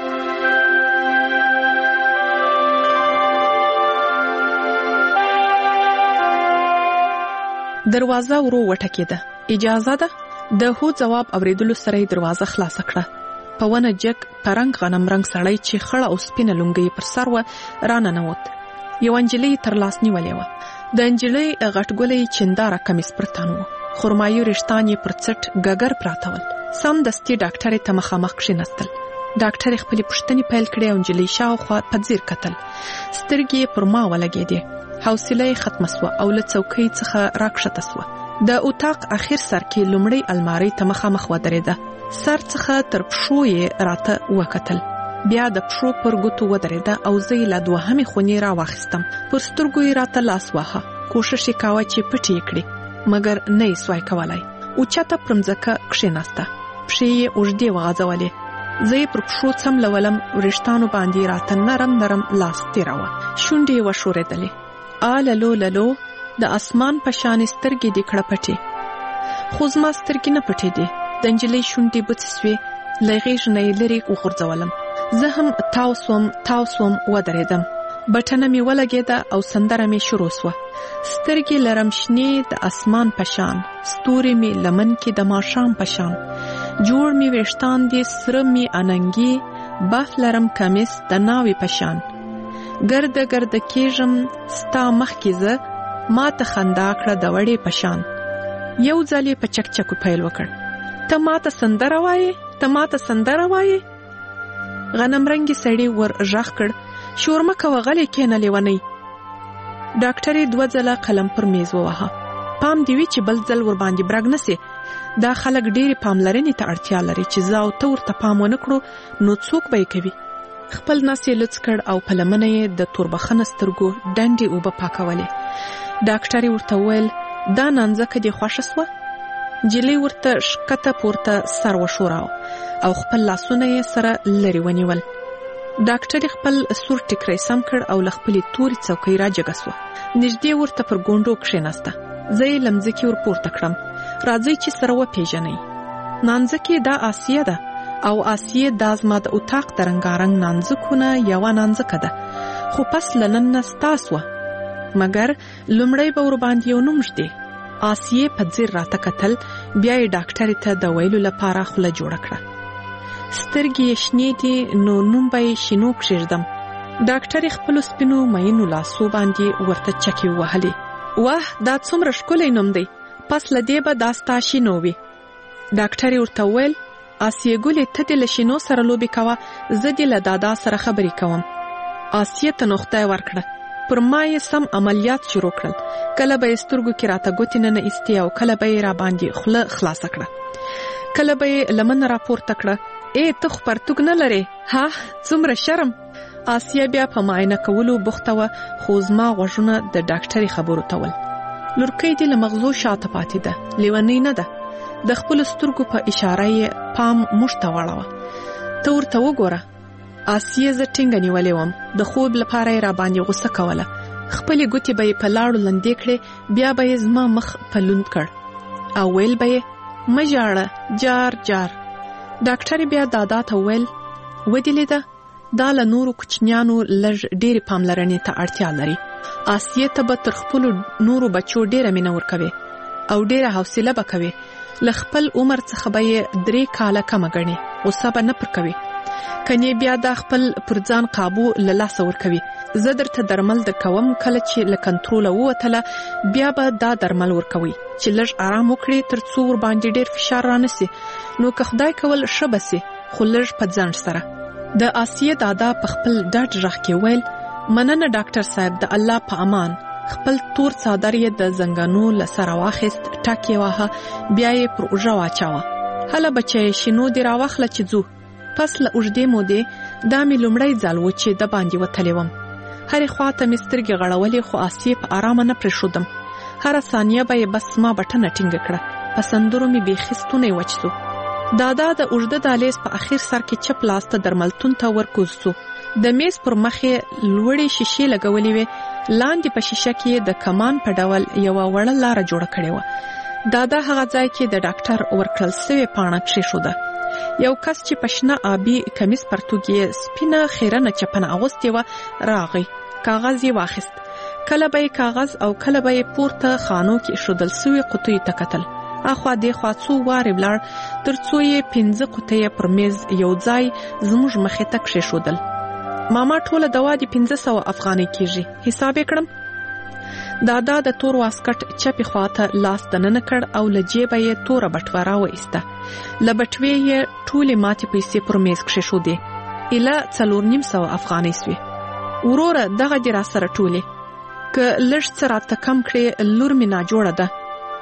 S3: دروازه ورو وټکېده. اجازه ده؟ د هو جواب اوریدلو سره دروازه خلاص کړه. په ونه جګ پرنګ غنم رنگ سړی چې خړه او سپینه لونګۍ پر سر و رانه نوت. یو انجلۍ تر لاس نیولې و. د انجلۍ غټګولې چنداره کمیس پر تن و. خرمایي رشتان یې پر څټ ګګر پراته ول. سم دستي ډاکټر ته مخامخ کښېنستل. ډاکټر خپل پوښتنې پیل کړې او انجلۍ شاوخوا په ځیر کتل. سترګې پر ما ولګېدې. حوصله ختم سو او له چوکۍ څخه راکښته سو. د اتاق اخر سر کې لومړی الماری ته مخامخ ودرېده. سر څخه تر پښو یې راته وکتل. بیا د پښو پر ګوتو ودرېده او زه یې له دوهمې خونې راواخیستم. پر سترګو یې راته لاس واهه. کوشش یې کاوه چې پټ یې کړي، مګر نه یې سوای کولی. اوچته پر مځکه کښېناسته. پښې یې اوږدې وغځولې. زه یې پر پښو څملولم. وریښتانو باندې راته نرم نرم لاس تېراوه. شونډې یې وښورېدلې. آللو للو د اسمان په شان سترګې دې کړه پټې. خو زما سترګې نه پټې دي. د انجلۍ شونډې بوڅې سوې. له غېږ نه یې لرې وغورځولم. زه هم تاو سوم تاو سوم ودرېدم. بټنه مې ولګېده او سندره مې شروع سوه. سترګې لرم شنې د اسمان په شان، ستوري مې لمن کې د ماښام په شان، جوړ مې ویښتان دي سره مې اننګي، بف لرم کمیس د ناوې په شان. ګرده ګرده کېږم ستا مخکې زه، ما ته خندا کړه د وړې په شان. یو ځل یې په چک چکو پیل وکړ. ته ما ته سندره وایې؟ ته ما ته سندره وایې؟ غنم رنګي سړی ور غږ کړ. شور مه کوه غلی کېنه لیونۍ. ډاکټر یې دوه ځله قلم پر میز وواهه. پام دې وي چې بل ځل ور باندې برګ نه سي. دا خلک ډېرې پاملرنې ته اړتیا لري چې زه او ته ورته پام ونه کړو نو څوک به یې کوي. خپل نس یې لڅ کړ او په لمنه یې د توربخنه سترګو ډنډې اوبه پاکولې. ډاکټر یې ورته وویل دا نانځکه دې خوښه سوه؟ نجلۍ ورته ښکته پورته سر وښوراوه او خپل لاسونه یې سره لرې ونیول. ډاکټر خپل سور ټیکری سم کړ او له خپلې تورې څوکۍ راجګه سوه. نږدې ورته پر ګونډو کښېناسته. زه یې له مځکې ور پورته کړم. راځئ چې سره وپېژنئ. نانځکې دا آسیه ده او آسیه دا زما د اتاق د رنګارنګ نانځکو نه یوه نانځکه ده، خو پس له نن نه ستا سوه. مګر لومړی به ورباندې یو نوم ږدې. آسیه په ځیر راته کتل. بیا یې ډاکټر ته د ویلو لپاره خوله جوړه کړه. سترګې یې شنې دي نو نوم به یې شینو کښېږدم. ډاکټر خپلو سپینو مینو لاسو باندې ورته چکې ووهلې. واه دا څومره ښکلی نوم دی، پس له دې به دا ستا شینو وي. ډاکټر ورته وویل آسیه ګلې ته دې له شینو سره لوبې کوه، زه دې له دادا سره خبرې کوم. آسیه ته نو خدای ورکړه. پر ما یې سم عملیات شروع کړل. کله به یې سترګو کې راته ګوتې نه نه ایستې او کله به یې را باندې خوله خلاصه کړه. کله به لمن راپورته کړه، ای ته خو پرتوګ نه لرې، ها څومره شرم. آسیه بیا په معاینه کولو بوخته وه، خو زما غوږونه د ډاکټري خبرو ته ول. لورکۍ دې له مغزو شاته پاتې ده، لیونۍ نه ده. د خپلو سترګو په اشاره یې پام موږ ته واړوه. ته ورته وګوره. آسیه زه ټینګه نیولې وم، د خوب لپاره یې را باندې غوسه کوله. خپلې ګوتې به یې په لاړو لندې کړې، بیا به یې زما مخ په لوند کړ او ویل به یې مه ژاړه جار جار. ډاکټر بیا دادا ته وویل ودې لیده دا له نورو کوچنیانو لږ ډېرې پاملرنې ته اړتیا لري. آسیه ته به تر خپلو نورو بچو ډېره مینه ورکوي او ډېره حوصله به کوي. له خپل عمر څخه به یې درې کاله کمه ګڼي، غوسه به نه پر کوي. کني بیا دا خپل پر ځان قابو له لاسه ورکوي. زه درته درمل درکوم، کله چې له کنټروله ووتله بیا به دا درمل ورکوي چې لږ آرام وکړي تر څو ور باندې ډېر فشار رانسي. نو که خدای کول ښه به سي، خو لږ په ځنډ سره. د آسیه دادا په خپل ډاډ غږ کې ویل مننه ډاکټر صاحب، د الله په امان. خپل تور څادر یې د زنګانو له سره واخیست، ټاکې واهه، بیا یې پر اوږه واچاوه. هله بچی شینو دې راواخله چې ځو. پس له اوږدې مودې دا مې لومړی ځل و چې د باندې وتلې وم. هرې خواته مې سترګې غړولې، خو آسیه په آرامه نه پرېښودم. هره ثانیه به یې بس ما بټنه ټینګه کړه. په سندرو مې بیخي ستونی وچ سو. دادا د اوږده دهلیز په اخیر سر کې چپ لاس ته درملتون ته ورکوز سو. د میز پر مخ یې لوړې شیشې لګولې وې، لاندې په شیشه کې د کمان په ډول یوه وړه لاره جوړه کړې وه. دادا هغه ځای کې د ډاکټر ورکړل سوې پاڼه کښېښوده. یو کس چې په شنه آبي کمیس پرتوګ یې سپینه خیرنه چپنه اغوستې وه راغی. کاغذ یې واخیست. کله به یې کاغذ او کله به یې پورته خانو کې ایښودل سوې قطیو ته کتل. اخوا دېخوا څو وارې ولاړ تر څو یې پنځه قطۍ پر میز یو ځای زموږ مخې ته کښېښودل. ماما ټوله دوا دې پنځه سوه افغانۍ کېږي، حساب یې کړم. دادا د تور واسکټ چپې خواته لاس دننه کړ او له جیبه یې توره بټوه راوایسته. له بټوې یې ټولې ماتې پیسې پر میز کښېښودې. ایله څلور نیم سوه افغانۍ سوې. وروره دغه دې را سره ټولې، که لږ څه راته کم کړې لور مې ناجوړه ده.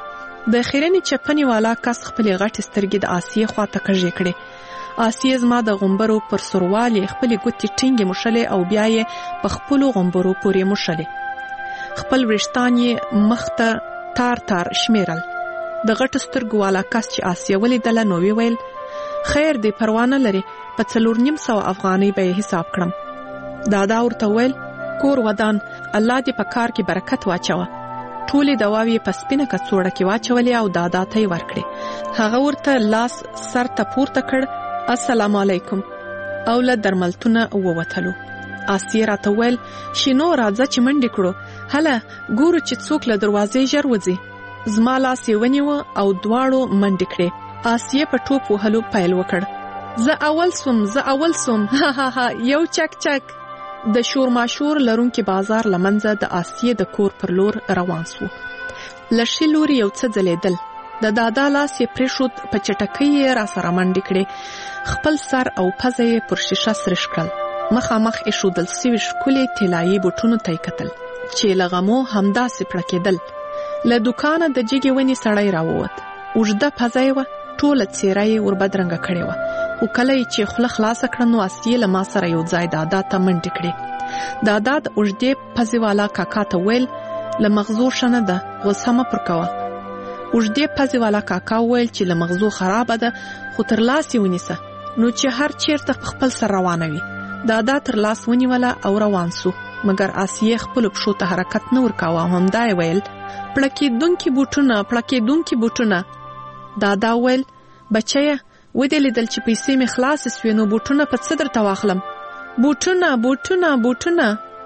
S3: د خیرنې چپنې والا کس خپلې غټې سترګې د آسیې خواته کږې کړې. آسیه زما د غومبرو پر سروالې خپلې ګوتې ټینګې مشلې او بیا یې په خپلو غومبرو پورې مشلې. خپل وریښتان یې مخ ته تار تار شمیرل. د غټو سترګو والا کس چې آسیه ولیدله نو وی ویل خیر دی پروا نه لري، په څلور نیم سوه افغانۍ به یې حساب کړم. دادا ورته ویل کور ودان، الله دې په کار کې برکت واچوه. ټولې دواوې په سپینه کڅوړه کې واچولې او دادا ته یې ورکړې. هغه ورته لاس سر ته پورته کړ، السلام علیکم، او له درملتونه ووتلو. آسیه راته ویل شینو راځه چې منډې کړو، هله ګورو چې څوک له دروازې ژر وځي. زما لاس یې ونیوه او دواړو منډې کړې. آسیه په ټوپ وهلو پیل وکړ. زه اول سوم زه اول سوم ها ها ها یو چک چک. د شور ماشور لرونکي بازار لمنځه د آسیه د کور پر لور روان سو. لشي لوري یو څه ځلېدل. د دادا لاس یې پرېښود، په چټکۍ یې را سره منډې کړې. خپل سر او پزه یې پر شیشه سرش کړل. مخامخ ایښودل سوي ښکلي طلایي بوټونو ته یې کتل چې له غمو همداسې پړکېدل. له دوکانه د جګې ونې سړی راووت. اوږده پزه یې وه، ټوله څېره یې وربدرنګه کړې وه. خو کله یې چې خوله خلاصه کړه نو آسیه له ما سره یو ځای دادا ته منډې کړې. دادا د اوږدې پزې والا کاکا ته ویل له مغزو ښه نه ده، غوسه مه پر کوه. اوږدې پزې والا کاکا ویل چې له مغزو خرابه ده، خو تر لاس یې ونیسه نو چې هر چیرته په خپل سر روانه وي. دادا تر لاس ونیوله او روان سو، مګر آسیه خپلو پښو ته حرکت نه ورکاوه. همدا یې ویل پړکېدونکي بوټونه پړکېدونکي بوټونه. دادا ویل بچیه ودې لیدل چې پیسې مې خلاصې سوې نو بوټونه په څه درته واخلم؟ بوټونه بوټونه بوټونه.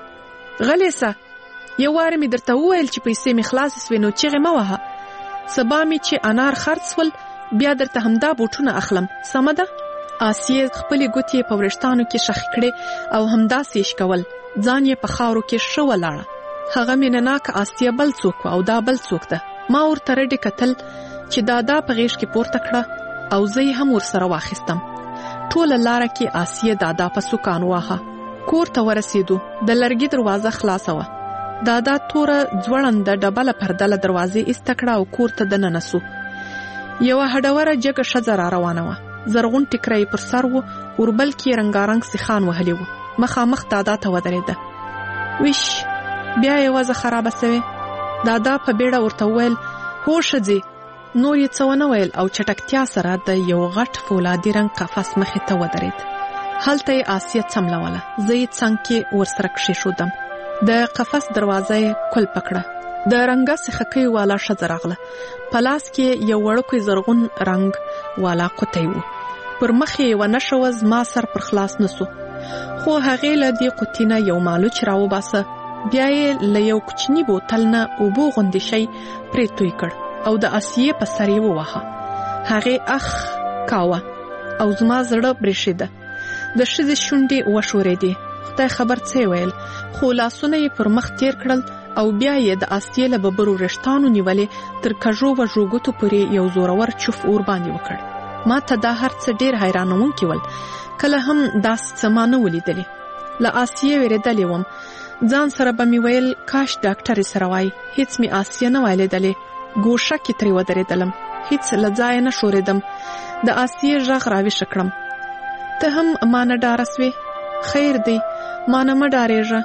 S3: غلې سه، یو وارې مې درته وویل چې پیسې مې خلاصې سوې نو چیغې مه وهه. سبا مې چې انار خرڅ ول بیا درته همدا بوټونه اخلم، سمه ده؟ آسیه خپلې ګوتې په وریښتانو کې ښخې کړې او همداسې یې شکول. ځان یې په خاورو کې ښه ولاړه. هغه مینهناکه آسیه بل څوک او دا بل څوک ده. ما ورته رډې کتل چې دادا په غېږ کې پورته کړه او زه یې هم ورسره واخیستم. ټوله لاره کې آسیه دادا په سوکان واهه. کور ته ورسېدو. د لرګي دروازه خلاصه وه. دادا توره ځوړنده ډبله پرده له دروازې ایسته کړه او کور ته دننه سو. یو هډوره جګه ښځه را روانه وه. زرغون ټیکری پر سر و، وربل کې رنګارنګ سیخان وهلي وو. مخامخ دادا ته ودرېده. ویش بیا یې وضع خرابه سوې. دادا په بیړه ورته وویل هو ښځې. نور یې څه ونه ویل او چټکتیا سره د یو غټ فولادي رنګ قفس مخې ته ودرېد. هلته یې آسیه څملوله. زه یې څنګ کې ورسره کښېښودم. د قفس دروازه یې کلپه کړه. د رنګه سیخکۍ والا ښځه راغله. په لاس کې یو وړوکی زرغون رنګ والا قوطی و. پر مخ یې یوه نښه وه، زما سر پر خلاص نه سو. خو هغې له دې قوطي نه یو مالوچ راوباسه. بیا یې له یو کوچني بوتل نه اوبو غوندې شی پرې توی کړ او د آسیې په سر یې وواهه. هغې اخ کاوه او زما زړه برېښېده. د ښځې شونډې وښورېدې. خدای خبر څه یې ویل، خو لاسونه یې پر مخ تیر کړل او بیا یې د آسیې له ببرو وریښتانو نیولې تر کږو وږو ګوتو پورې یو زورور چوف اور باندې وکړ. ما ته دا هر څه ډېر حیرانونکي ول. کله هم داسې څه ما نه ولیدلې. له آسیې وېرېدلې وم. ځان سره به مې ویل کاش ډاکټرې سره وای. هیڅ مې آسیې نه وای لیدلې. ګوښه کې ترې ودرېدلم. هیڅ له ځایه نه ښورېدم. د آسیې غږ راویښه کړم. ته هم ما نه ډاره سوې؟ خیر دی، ما نه مه ډارېږه.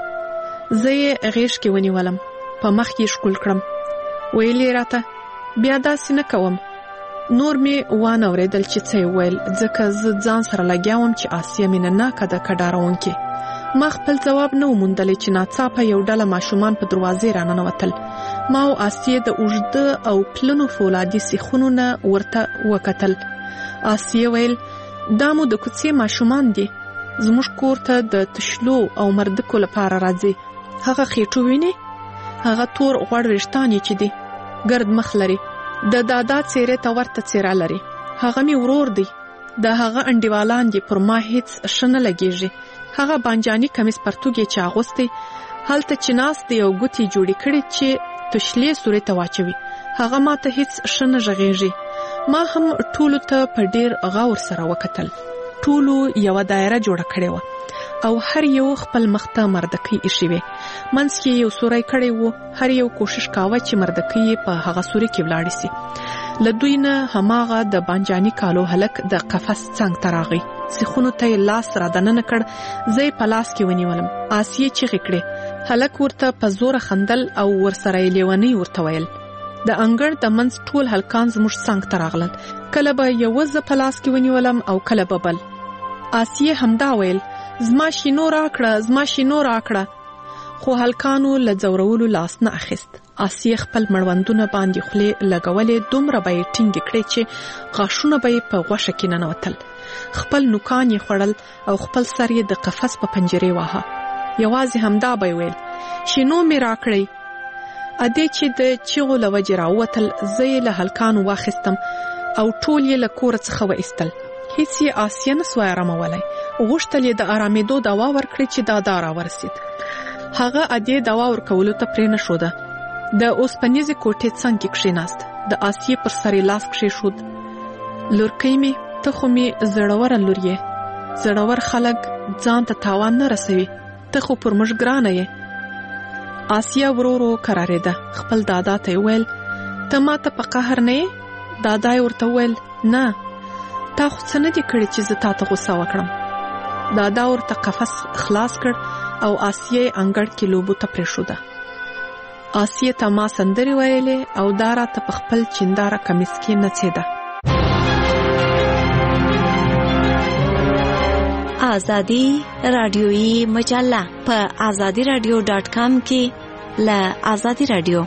S3: زه یې غېږ کې ونیولم. په مخ کې ښکل کړم. ویلې راته بیا داسې نه کوم. نور مې وانه اورېدل چې څه یې ویل، ځکه زه ځان سره لګیا وم چې آسیه مینه ناکه ده که ډارونکې. ما خپل ځواب نه وموندلی چې ناڅاپه یو ډله ماشومان په دروازې راننوتل. ما او آسیه د اوږده او پلنو فولادي سیخونو نه ورته وکتل. آسیه ویل دا مو د کوڅې ماشومان دي، زموږ کور ته د تشلو او مردکو لپاره راځي. هغه خېټو ویني؟ هغه تور غوړ ویښتان یې چې دي، ګرد مخ لري، د دادا څېرې ته ورته څېره لري. هغه مې ورور دی. د هغه انډیوالان دي، پر ما هیڅ ښه نه لګېږي. هغه بانجاني کمیس پرتوګ یې چې اغوستی، هلته چې ناست دی یو ګوتې جوړې کړې چې تشلې سورې ته واچوي. هغه ما ته هیڅ ښه نه غږېږي. ما هم ټولو ته په ډېر غور سره وکتل. ټولو یوه دایره جوړه کړې وه او هر یو خپل مخ ته مردکۍ ایښې وې. منځ کې یو سوری کړی و. هر یو کوشش کاوه چې مردکۍ یې په هغه سوري کې ولاړې سي. له دوی نه هماغه د بانجاني کالو هلک د قفس څنګ ته راغی. سیخونو ته یې لاس را دننه کړ. زه یې په لاس کې ونیولم. آسیې چیغې کړې. هلک ورته په زوره خندل او ورسره یې لیونۍ ورته ویل. د انګړ د منځ ټول هلکان زموږ څنګ ته راغلل. کله به یوه زه په لاس کې ونیولم او کله به بل. آسیې همدا ویل زما شینو راکړه، زما شینو راکړه. خو هلکانو له ځورولو لاس نه اخیست. آسیې خپل مړوندونه باندې خولې لګولې. دومره به یې ټینګې کړې چې غاښونه به یې په غوښه کې ننوتل. خپل نوکان یې خوړل او خپل سر یې د قفس په پنجرې واهه. یوازې همدا به یې ویل شینو مې راکړئ. ادې چې د چیغو له وجې راووتل، زه یې له هلکانو واخیستم او ټول یې له کوره څخه وایستل. هیڅ یې آسیه نه سوای ارامولی. غوښتل یې د ارامېدو دوا ورکړي چې دادا راورسېد. هغه ادې دوا ورکولو ته پرې نه ښوده. د اوسپنیزې کوټې څنګ کې کښېناست. د آسیې پر سر یې لاس کښېښود. لورکۍ مې، ته خو مې زړوره لور یې. زړور خلک ځان ته تاوان نه رسوي. ته خو پر موږ ګرانه یې. آسیه ورو ورو کرارېده. خپل دادا ته یې ویل ته ما ته په قهر نه یې؟ دادا یې ورته ویل نه، تا خو څه نه دي کړي چې زه تا ته غوسه وکړم. دادا ورته قفس خلاص کړ او آسیه یې انګړ کې لوبو ته پرېښوده. آسیه ته ما سندرې ویلې او دا راته په خپل چنداره کمیس کې نڅېده.
S6: آزادی رادیویی مجله په آزادی رادیو ډاټ کام کې له آزادی رادیو.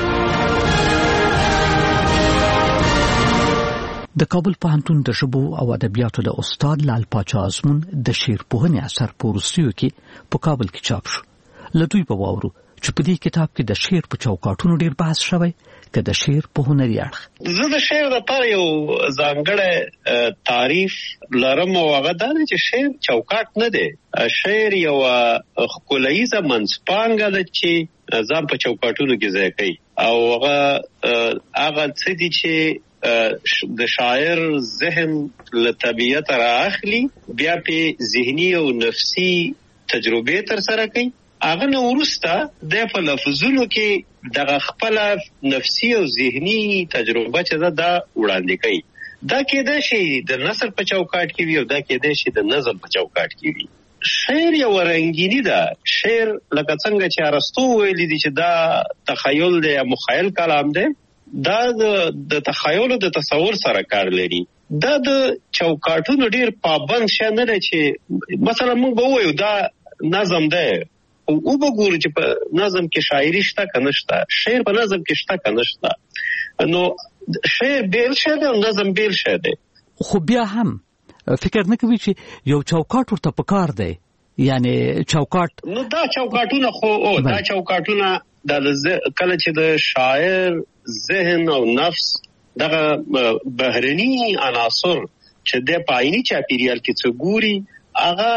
S15: د کابل پوهنتون د ژبو او ادبیاتو د استاد لال پاچا ازمون د شعر پوهنې اثر په روسیو کې په کابل کې چاپ شو. له دوی به واورو چې په دې کتاب کې د شعر په چوکاټونو ډیر بحث شوی که د شعر په هنري اړخ.
S18: زه د شعر لپاره یو ځانګړی تعریف لرم او هغه دا دی چې شعر چوکاټ نه دی. شعر یو ښکلاییزه منځپانګه ده چې ځان په چوکاټونو کې ځای کوي او هغه هغه څه دي چې د شاعر ذهن له طبیعت رااخلي، بیا په ذهني او نفسي تجربه تر سره کوي. هغه نو ورسته د په لفظونو کې دغه خپل نفسي او ذهني تجربه چې دا وړاندې کوي. دا کېدای شي د نثر په چوکاټ کې وي او دا کېدای شي د نظم په چوکاټ کې وي. شعر یو رنگینی ده. شعر لکه څنګه چې ارسطو ویلي دي چې دا تخیل دی یا مخیل کلام دی، دا د تخیل او د تصور سره کار لري. دا د چوکاټونو ډیر پابند شې نه دی چې مثلا موږ به وایو دا نظم دی او وګورو چې په نظم کې شاعري شته کنه شته، شعر په نظم کې شته کنه شته. نو شعر بیل شه دی او نظم بیل شه دی.
S15: خو بیا هم فکر نه کوي چې یو چوکاټ ورته پکار دی، یعنی چوکاټ
S18: نو دا چوکاټونه خو او دا چوکاټونه د کله چې د شاعر ذهن او نفس دغه بهرني عناصر چې د پایني چاپیریال کې څه ګوري هغه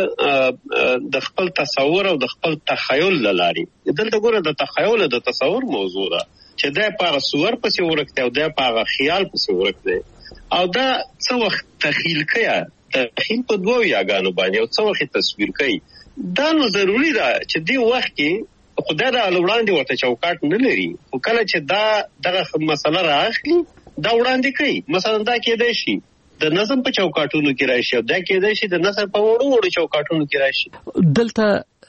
S18: د د خپل تصور او د خپل تخیل لاري. دلته ګوره د تخیل او د تصور موضوع ده چې د پاره صور پسې ورکته او د پاره خیال پسې ورکته او دا څو وخت تخیل کیا تخیل په دوه یاګانو باندې او څو وخت تصویر کوي. دا نو ضروری ده چې دی وخت کې خدای دا وړاندې ورته چوکاټ نه لري، خو کله چې دا دغه مسله راخلي دا وړاندې کوي. مثلا دا کېدای شي د نظم په چوکاټونو کې راشي او دا کېدای شي د نثر په وړو وړو چوکاټونو کې راشي.
S15: دلته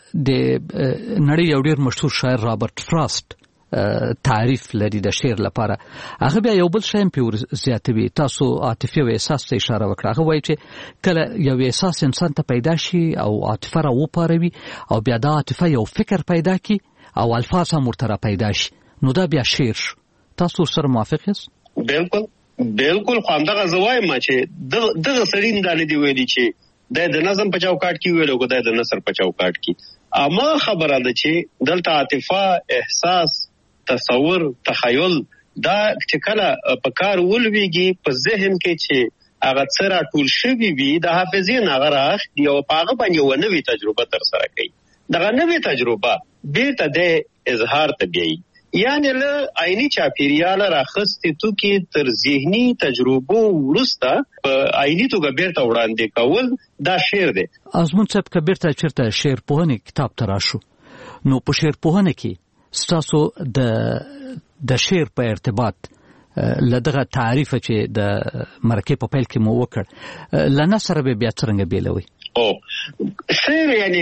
S15: د نړۍ یو ډیر مشهور شاعر رابرټ فراسټ تعریف لري د شعر لپاره. هغه بیا یو بل شی په زیاتوي. تاسو عاطفي او احساس ته اشاره وکړه. هغه وایي چې کله یو احساس انسان ته پیدا شي او عاطفه را وپاروي او بیا دا عاطفه یو فکر پیدا کی او الفاظ هم ورته پیدا شي، نو دا بیا شعر شو. تاسو سره موافق یاست؟
S18: بالکل بالکل. خو همدغه زوایم چې دغه سړی نه دی ویلي چې د نظم په چوکاټ کې ویلو کو د نثر په چوکاټ کې. اما خبره ده چې دلته عاطفه، احساس، تصور، تخیل دا چې کله په کار ولويږي په ذهن کې چې هغه څه راټول شوی وي د حافظې نه غراخ دی او هغه باندې و نوې تجربه تر سره کوي. دغه نوې تجربه بیرته د اظهار ته بیایي، یعنی له عیني چاپیریال راخستې تو کې تر ذهني تجربو ورسته په عیني توګه بیرته وړاندې کول دا شعر دی.
S15: ازمون صاحب که بیرته چیرته شعر پوهنې کتاب ته راشو، نو په شعر پوهنه کې ستاسو د د شعر په ارتباط لدغه تعریف چې د مرکه په پیل کې مو وکړ لنه سره به بیا څنګه بیلوي؟
S18: او شعر یعنی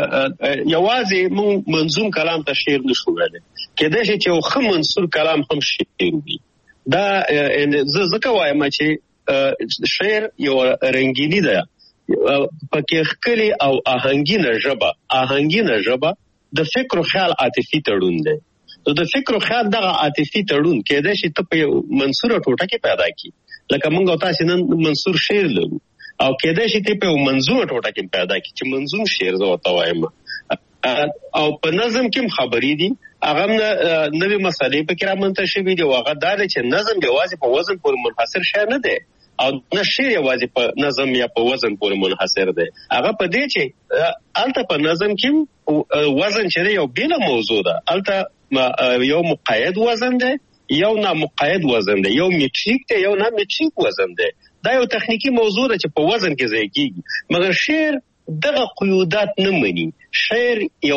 S18: یوازې مون منظوم کلام ته شعر نشو ویل کېدای شي چې یو خم منثور کلام هم شعر وي. دا زه ځکه وایم چې شعر یو رنگینی ده، پکې ښکلي او آهنګینه ژبه آهنګینه ژبه د فکر او خیال عاطفي تړون دی. نو د فکر او خیال دغه عاطفي تړون کېدای شي ته په منثور ټوټه کې پیدا کی، لکه موږ او تاسو نن منثور شعر لرو، او کېدای شي ته په منظومه ټوټه کې پیدا کی چې منظوم شعر زه وته وایم. او په نظم کې خبرې دي هغه نوې مسالې په کې را منتشرې دي او هغه دا چې نظم یوازې په وزن پورې منحصر شی نه دی او نه شعر یوازې په نظم یا په وزن پورې منحصر دی. هغه په دې چې الته په نظم کې وزن چې یو بیل موضوع ده، الته یو مقید وزن دی، یو نه مقید وزن دی، یو میټریک دی، یو نه میټریک وزن دی. دا یو تخنیکی موضوع ده چې په وزن کې ځای کیږي، مګر شعر دغه قیودات نه مني. شعر یو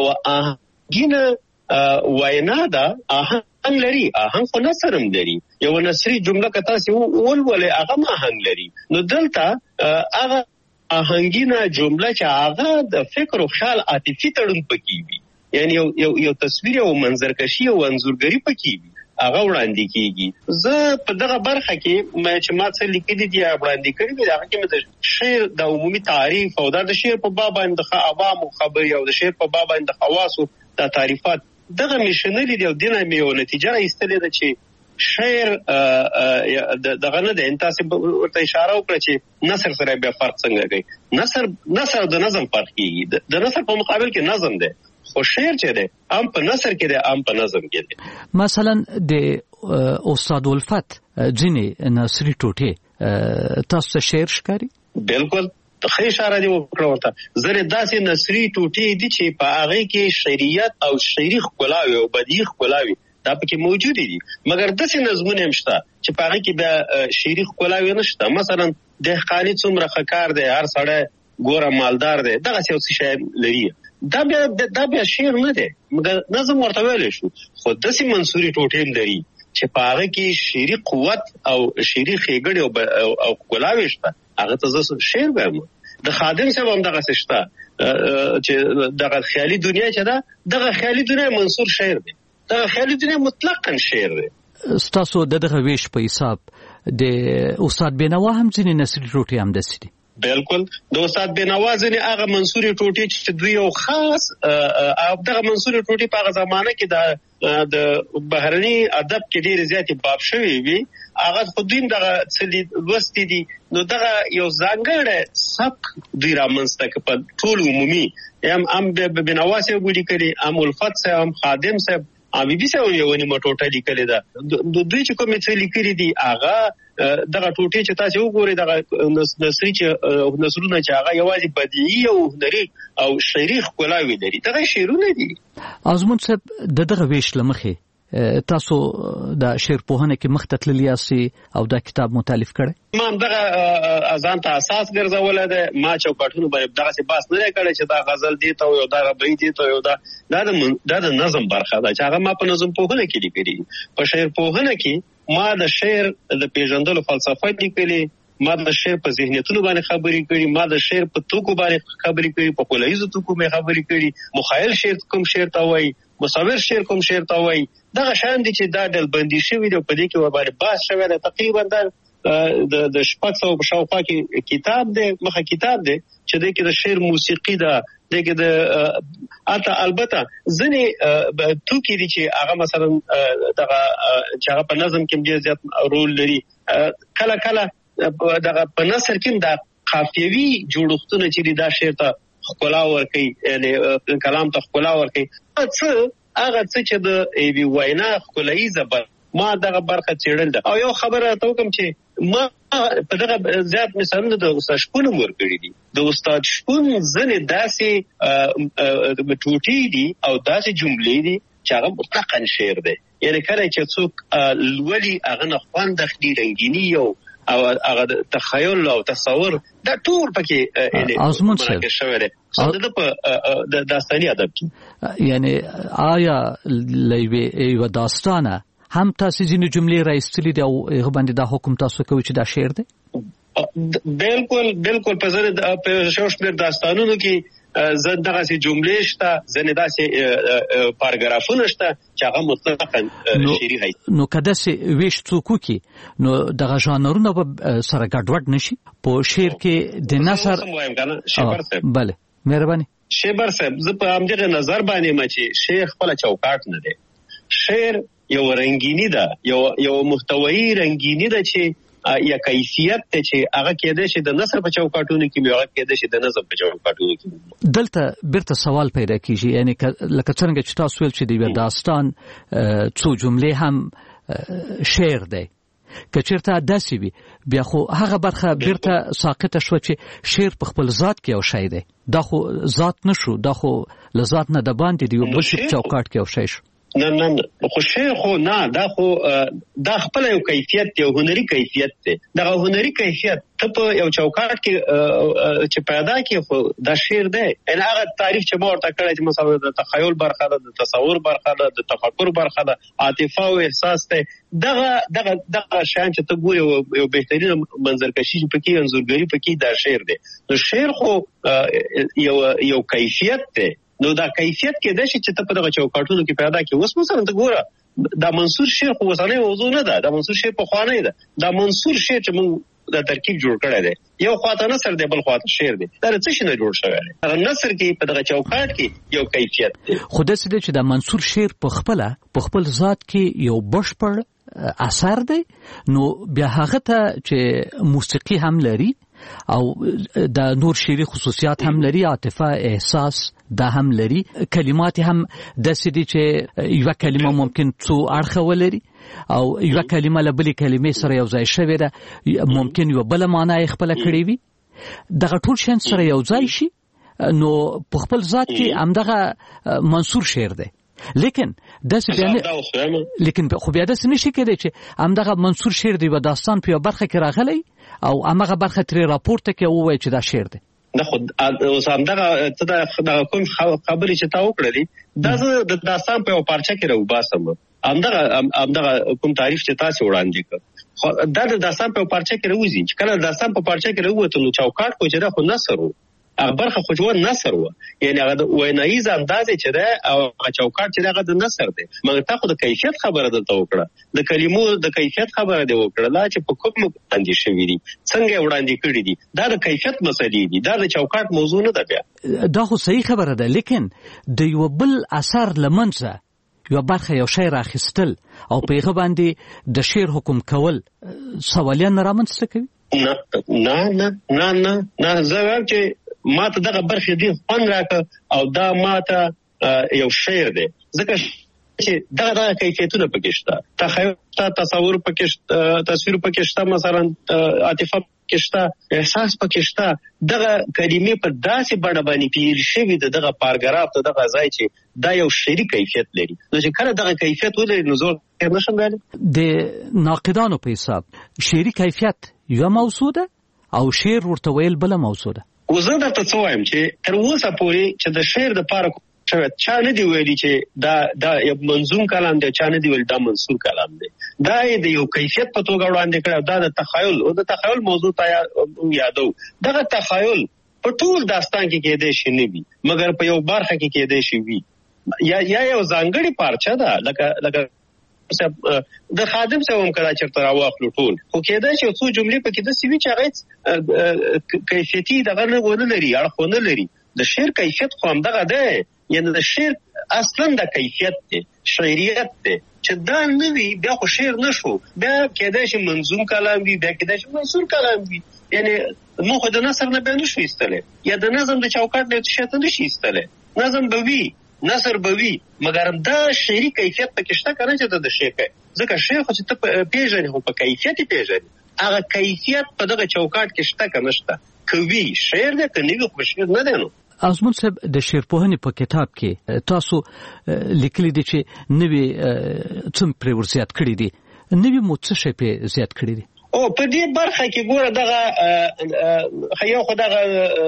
S18: آهنګینه وینا ده، آهنګ لري، آهنګ خو نثر هم لري. یو نثري جمله که تاسو ولولئ هغه هم آهنګ لري. نو دلته هغه آهنګینه جمله چې هغه د فکر او خیال عاطفي تړون پکې وي، یعنی یو یو تصویر او منظرکشي او انځورګری پکې وي، هغه وړاندې کیږي. زه په دغه برخه کې مې چې ما څه لیکلي دي وړاندې کړي دي، هغه کې مې د شعر د عمومي تعریف او د شعر په باب باندې د عوامو خبري او د شعر په باب باندې د خواصو د تعریفات دغه مشنلي دی او دنه مې یو نتیجه ایستلې ده چې شعر دغه نه ده. تاسو ورته اشاره وکړه چې نثر سره به فرق څنګه کوي. نثر نثر د نظم فرق کیږي، د نثر په مقابل کې نظم ده، خو شعر چې ده ام په نثر کې ده ام په نظم کې ده.
S15: مثلا د استاد الفت ځینې نثري ټوټې تاسو شعر ښکاري؟
S18: بالکل خې اشاره دی وکړه ورته. زره داسې نثري ټوټې دي چې په هغه کې شعریت او شعري ښکلاوي او بدیع ښکلاوي دا پکې موجود دي، مګر داسې نظمونه هم شته چې په هغه کې به شعري ښکلاوي نشته. مثلا دهقاني څومره ښه کار دی، هر سړی ګوره مالدار دی، دغه څه شی لري. دا بیا دا بیا شعر نه دی مګر نظم ورته ویل شو خو داسې منصوري ټوټې لري چې په هغه کې شعري قوت او شعري ښېګڼې او ښکلاوې شته هغه ته زه شعر وایم د خادم صاحب هم دغسې شته چې دغه خیالي دنیا چې ده دغه خیالي دنیا منصور شعر دی دغه خیالي دنیا مطلقاً شعر دی
S15: ستاسو د دغه ویش په حساب د استاد بینوا هم ځینې نثري ټوټې هم داسې دي
S18: بالکل د استاد بینوا ځینې هغه منصوري ټوټې چې دوی یو خاص دغه منصوري ټوټې په هغه زمانه کې د د بهرني ادب کې ډېرې زیاتې باب شوې وي هغه خو دوی هم دغه څه لوستي دي نو دغه یو ځانګړی سبک دوی رامنځته کړ په ټول عمومي هم بینوا صاحب ولیکلي هم الفت صاحب هم خادم صاحب ابي بي سره یو نیمه ټوټه لیکلې ده د دوی چې کومې څه لیکلي دي هغه دغه ټوټې چې تاسو وګورئ دغه نثري چې نثرونه چې هغه یوازې بدیعي او هنري او شعري ښکلاوې لري دغه شعرونه دي
S15: ازمون صاحب د دغه ویش له مخې تاسو د شعر پوهنه کې مخ ته تللی یاستئ او دا کتاب مؤلف کړی
S18: ما دغه ځان ته اساس ګرځولای دی ما چوکاټونو باندې دغه څه باس نه کړی چې دا غزل دی ته یو دا بیت دی ته یو دا دا د نظم برخه ده چې هغه ما په نظم پوهنه کې لیکلي په شعر پوهنه کې ما د شعر د پیژندلو فلسفه لیکلي ما د شعر په ذهنیتونو باندې خبرې کړي ما د شعر په توکو باندې خبرې کړي په کولایزو توکو مې خبرې کړي مخایل شعر کوم شعر ته وایي مصور شعر کوم شعر ته وایي دغه شان دي چې دا ډلبندي شوي دي په دې کې وباره باس شوی دی تقریبا د د شپږ سوه په شاوخوا کې کتاب دی مخه کتاب دی چې دې کې د شعر موسیقي ده دې کې د اته البته ځینې توکي دي چې هغه مثلا دغه چې هغه په نظم کې ډېر زیات رول لري کله کله دغه په نثر کې د قافیوي جوړښتونه چې دا شعر ته ښکلا ورکوي یعنې کلام ته ښکلا ورکوي څه هغه څه چې د ایوي وینا ښکلاییزه برخه ما دغه برخه څېړل ده او یو خبره ته وکړم چې ما په دغه زیات مثالونه د استاد شپون ورکړي دي د استاد شپون ځینې داسې ټوټې دي او داسې جملې دي چې هغه مطلقاً شعر دی یعنې کله چې څوک لولي هغه نه خوند اخلي رنګیني او او هغه تخیل او تصور دا ټول پکې
S15: ازمون څه
S18: شوی دی څنګه په د داستاني ادب کې
S15: یعنی آیا لوي یو داستانه هم تاسو ځینې جملې راایستلې دي او هغه باندې دا حکم تاسو کوي چې دا شعر دی
S18: بالکل بالکل په ځینې په شوشمیر داستانونو کې زه دغه سي جملې شته ځنه داسې پاراګرافونه شته چې هغه مطلقاً شعري هي
S15: نو کده سي ویش څوک کی نو دغه ژانرونه سره ګډوډ نشي په شعر کې د نثر
S18: شیبر صاحب
S15: bale مهرباني
S18: شیبر صاحب زه په همدغه نظر باندې ما چې شیخ خپل چوکاټ نه دی شعر یو رنگینی ده یو یو محتوایی رنگینی ده چې یا کیفیت ته چې هغه کېده چې د نثر په چوکاټونو کې هغه کېده چې د نظم په چوکاټونو کې
S15: دلته بیرته سوال پیدا کیږي یعنی لکه څنګه چې تاسو ویل چې د داستان څو جملې هم شعر دی کچېرته داسې وي بیا خو هغه برخه بیرته ساقطه شو چې شعر په خپل ذات کې یو شی دی دا خو ذات نشو دا خو لذات نه د باندې دی بل څه چوکاټ کې یو شی شو
S18: نه نه خو شعر خو نه دا خو دا خپل یو کیفیت دی هنري کیفیت دی دا هنري کیفیت ته په یو چوکاټ کې چې پیدا کې خو دا شعر دی ان هغه تعریف چې ما ورته کړی چې مثلا د تخیل برخه ده د تصور برخه ده د تفکر برخه ده عاطفه او احساس ته دغه دغه دغه شان چې ته ګورې یو بهترین منظرکشي پکې انځورګری پکې دا شعر دی نو شعر خو یو یو کیفیت دی نو دا کیفیت کې د شي چې ته په دغه چوکاټونو کې پیدا کې اوس مثلا ته ګوره دا منصور شعر خو وسانه موضوع نه ده دا منصور شعر په خوانه ده دا منصور شعر چې موږ دا ترکیب جوړ کړی دی یو خواته نثر دی بل خواته شعر دی دا څه شي نه جوړ شوی دی هغه نثر کې په دغه چوکاټ کې یو کیفیت دی
S15: خو د څه چې دا منصور شعر په خپل په خپل ذات کې یو بشپړ اثر دی نو بیا هغه ته چې موسیقي هم لري او د نور شعري خصوصیات هم لري عاطفه احساس دا هم لري کلمات هم د سدي چې یو کلمه ممکن څو اړخ ولري او یو کلمه له بلې کلمې سره یو ځای شوی ده ممکن یو بل معنی خپل کړی وي دغه ټول شین سره یو ځای شي نو په خپل ذات کې همدغه منصور شعر دی لیکن داسې بیان لیکن خو بیا داسې نشي کېدای چې همدغه منصور شعر دی و داستان په برخه کې راغلی او هغه برخه ترې راپورته کې وایي چې دا شعر دی
S18: نه خود اوس همدغه ته د کوم خبرې چې تا وکړلې دا د داستان په پارچه کې راو باسم همدغه همدغه کوم تعریف چې تاسو وړاندې کړ دا د داستان په پارچه کې راوځي چې کله داستان په پارچه کې راوته نو چوکاټ کو چې دا خو نثر وو برخه خو جو نثر وو یعنی هغه د وینایز انداز چې دا او چوکاټ چې دا د نثر دی مګر تا خو د کیفیت خبره دلته وکړه د کلمو د کیفیت خبره دی وکړه چې په کوم باندې شوی دي څنګه وړاندې کړی دي دا د کیفیت مسلې دي دا د چوکاټ موضوع نه ده بیا
S15: دا خو صحیح خبره ده لیکن د یو بل اثر لمنځه یو برخه یو شی راخستل او په هغه باندې د شعر حکم کول سوالیان نه رامنځته کوي
S18: نه نه نه نه نه نه زه وایم چې ما ته دغه برخه دی خوند راکړه او دا ما ته یو شعر دی ځکه چې دا د کیفیتونو پکې شته تخیل ته تصور پکې شته تصویر پکې شته مثلا عاطفه پکې شته احساس پکې شته دغه کلمې په داسې بڼه باندې پیل شوی دغه پاراګراف ته دغه ځای چې دا یو شعري کیفیت لري نو چې کله دغه کیفیت ولري نو زور نشم ویلی
S15: د ناقدانو په حساب شعري کیفیت یو موضوع ده او شعر ورته ویل بل موضوع ده
S18: وزه درته څه وایم چې تر اوسه پورې چې د شعر د پاره چا نه دی ویلي چې دا دا یو منظوم کلام دی چا نه دی ویل دا منثور کلام دی دا د یو کیفیت په توګه وړاندې کړو دا د تخیل او د تخیل موضوع ته یادو دغه تخیل په ټول داستان کې کېدای شي نه وي مګر په یو برخه کې کېدای شي وي یا یا یو ځانګړی پارچه ده لکه لکه د خادم څخه هم کړه چې تر واخلو ټول خو کېدای شي څو جملې پکې د سوي چې هغه کیفیتي دغه نه ونه لري اړخ ونه لري د شعر کیفیت خو هم دغه ده یعنی د شعر اصلا د کیفیت دی شعریت دی چې دا نه وي بیا خو شعر نشو بیا کېدای شي منظوم کلام وي بیا کېدای شي منثور کلام وي یعنی موږ د نثر نه به نشو ایستلې یا د نظم د چوکاټ نه شته نشي ایستلې نظم به وي نثر به وي مګر دا شعري کیفیت پکې شته کنه چې د شعر ځکه شعر خو چې ته پیژنې خو په کیفیت پیژنې هغه کیفیت په دغه چوکاټ کې شته کنه شته کوي شعر دې کني خو شعر نه دی نو
S15: ازمون صاحب د شعرپوهنې په کتاب کې تاسو لیکلي دي چې نوې څوم پر ورزيات کړی دي نوې مو څه شي په زیات کړی دي
S18: او په دې برخه کې ګوره دغه خیو خدغه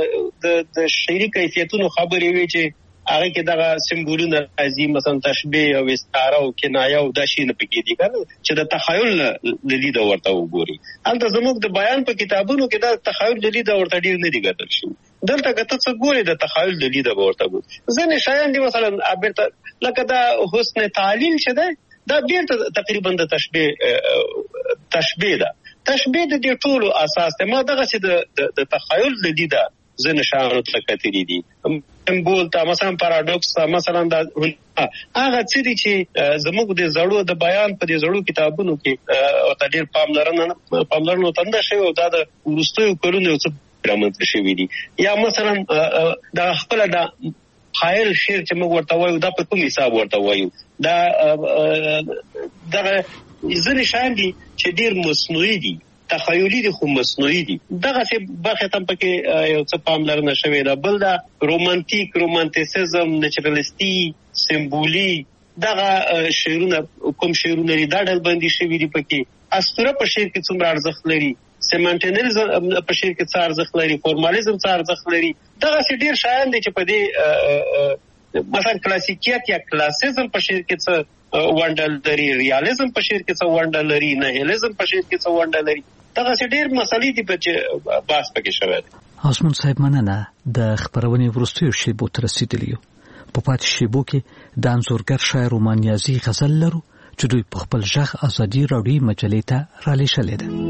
S18: د شعري کیفیتونو خبرې وی چې هغه کې دغه سمبولونه راځي مثلا تشبیه او استعاره او کنایه او د شي نه پکې دي کنه چې د تخیل د لید ورته وګوري هلته زموږ د بیان په کتابونو کې د تخیل د لید ورته ډیر نه دي ګټل شي دلته کته څه ګوري د تخیل د لید ورته ګوري ځنه شایان دي مثلا ابرته لکه دا حسن تعلیل شه ده دا ډیر تقریبا د تشبیه تشبیه ده تشبیه د دې ټولو اساس ته ما دغه چې د تخیل د لید زنه شاعر ته کتلی دي سمبول تا مثلا پارادوکس مثلا دا هغه څه دي چې زموږ د زړو د بیان په دې زړو کتابونو کې او د ډیر پاملرنه پاملرنه تنده شوی او دا د ورستیو کلونو څخه رامنځته شوی دي یا مثلا دا خپل دا خیال شعر چې موږ ورته وایو دا په کوم حساب ورته وایو دا دغه ځینې شاعر دي چې ډیر مصنوعي دي تخیلی دي خو مصنوعي دي دغه څه برخه تم پکې یو څه پاملرنه شوی دا بل دا رومانتیک رومانتیسیزم نیچرالستی سمبولی دغه شعرونه کوم شعرونه لري دا ډول باندې شوی دي پکې اسطوره په شعر کې څومره ارزښت لري سیمانټینریزم په شعر کې څه ارزښت لري فورمالیزم څه ارزښت لري دغه څه ډیر شایان دي چې په دې مثلا کلاسیکیت یا کلاسیزم په شعر کې څه وانډل لري ریالیزم په شعر کې څه وانډل لري نهیلیزم په شعر کې څه وانډل لري دغه څه ډیر مسلې دي په باس پکې شوی دي
S15: اسمن صاحب مننه د خبرونې ورستیو شیبو تر رسیدلیو په پات شیبو کې د انزورګر شاعر رومانیازي غزل لرو چې دوی په خپل ژغ ازادي راډیو مجلې ته را لېږلې ده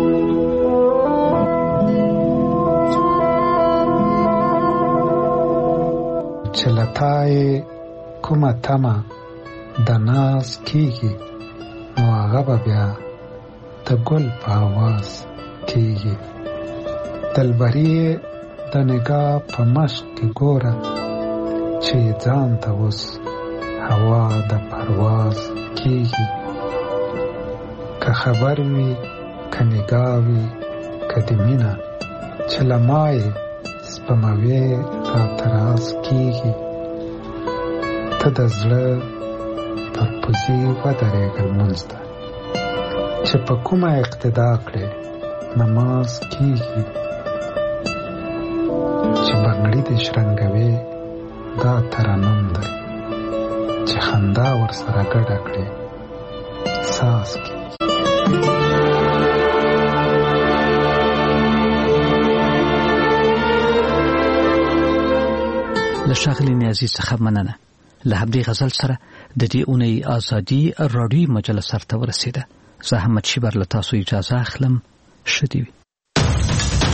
S19: چلتای کومه تمه د ناز کیږي نو هغه بیا د ګل په आवाज کیږي دلبري د نگاه په مشک کې ګوره چې ځان ته اوس هوا د پرواز کیږي که خبر وي که نگاه وي که د مینه چې لمای سپموي را تراز کیږي ته د زړه پر پوزي ودرېږه لمونځ ته چې په کومه اقتدا کړې نماز کیږي چې بنګړي دې شرنګوي دا ترنم دی چې خندا ور سره ګډه کړي ساز کې
S15: له ښاغلي نیازي څخه مننه. له همدې غزل سره د دې اونۍ ازادي راډیوي مجله سرته ورسېده. زه احمد شیبر له تاسو اجازه اخلم. ښه دې وي.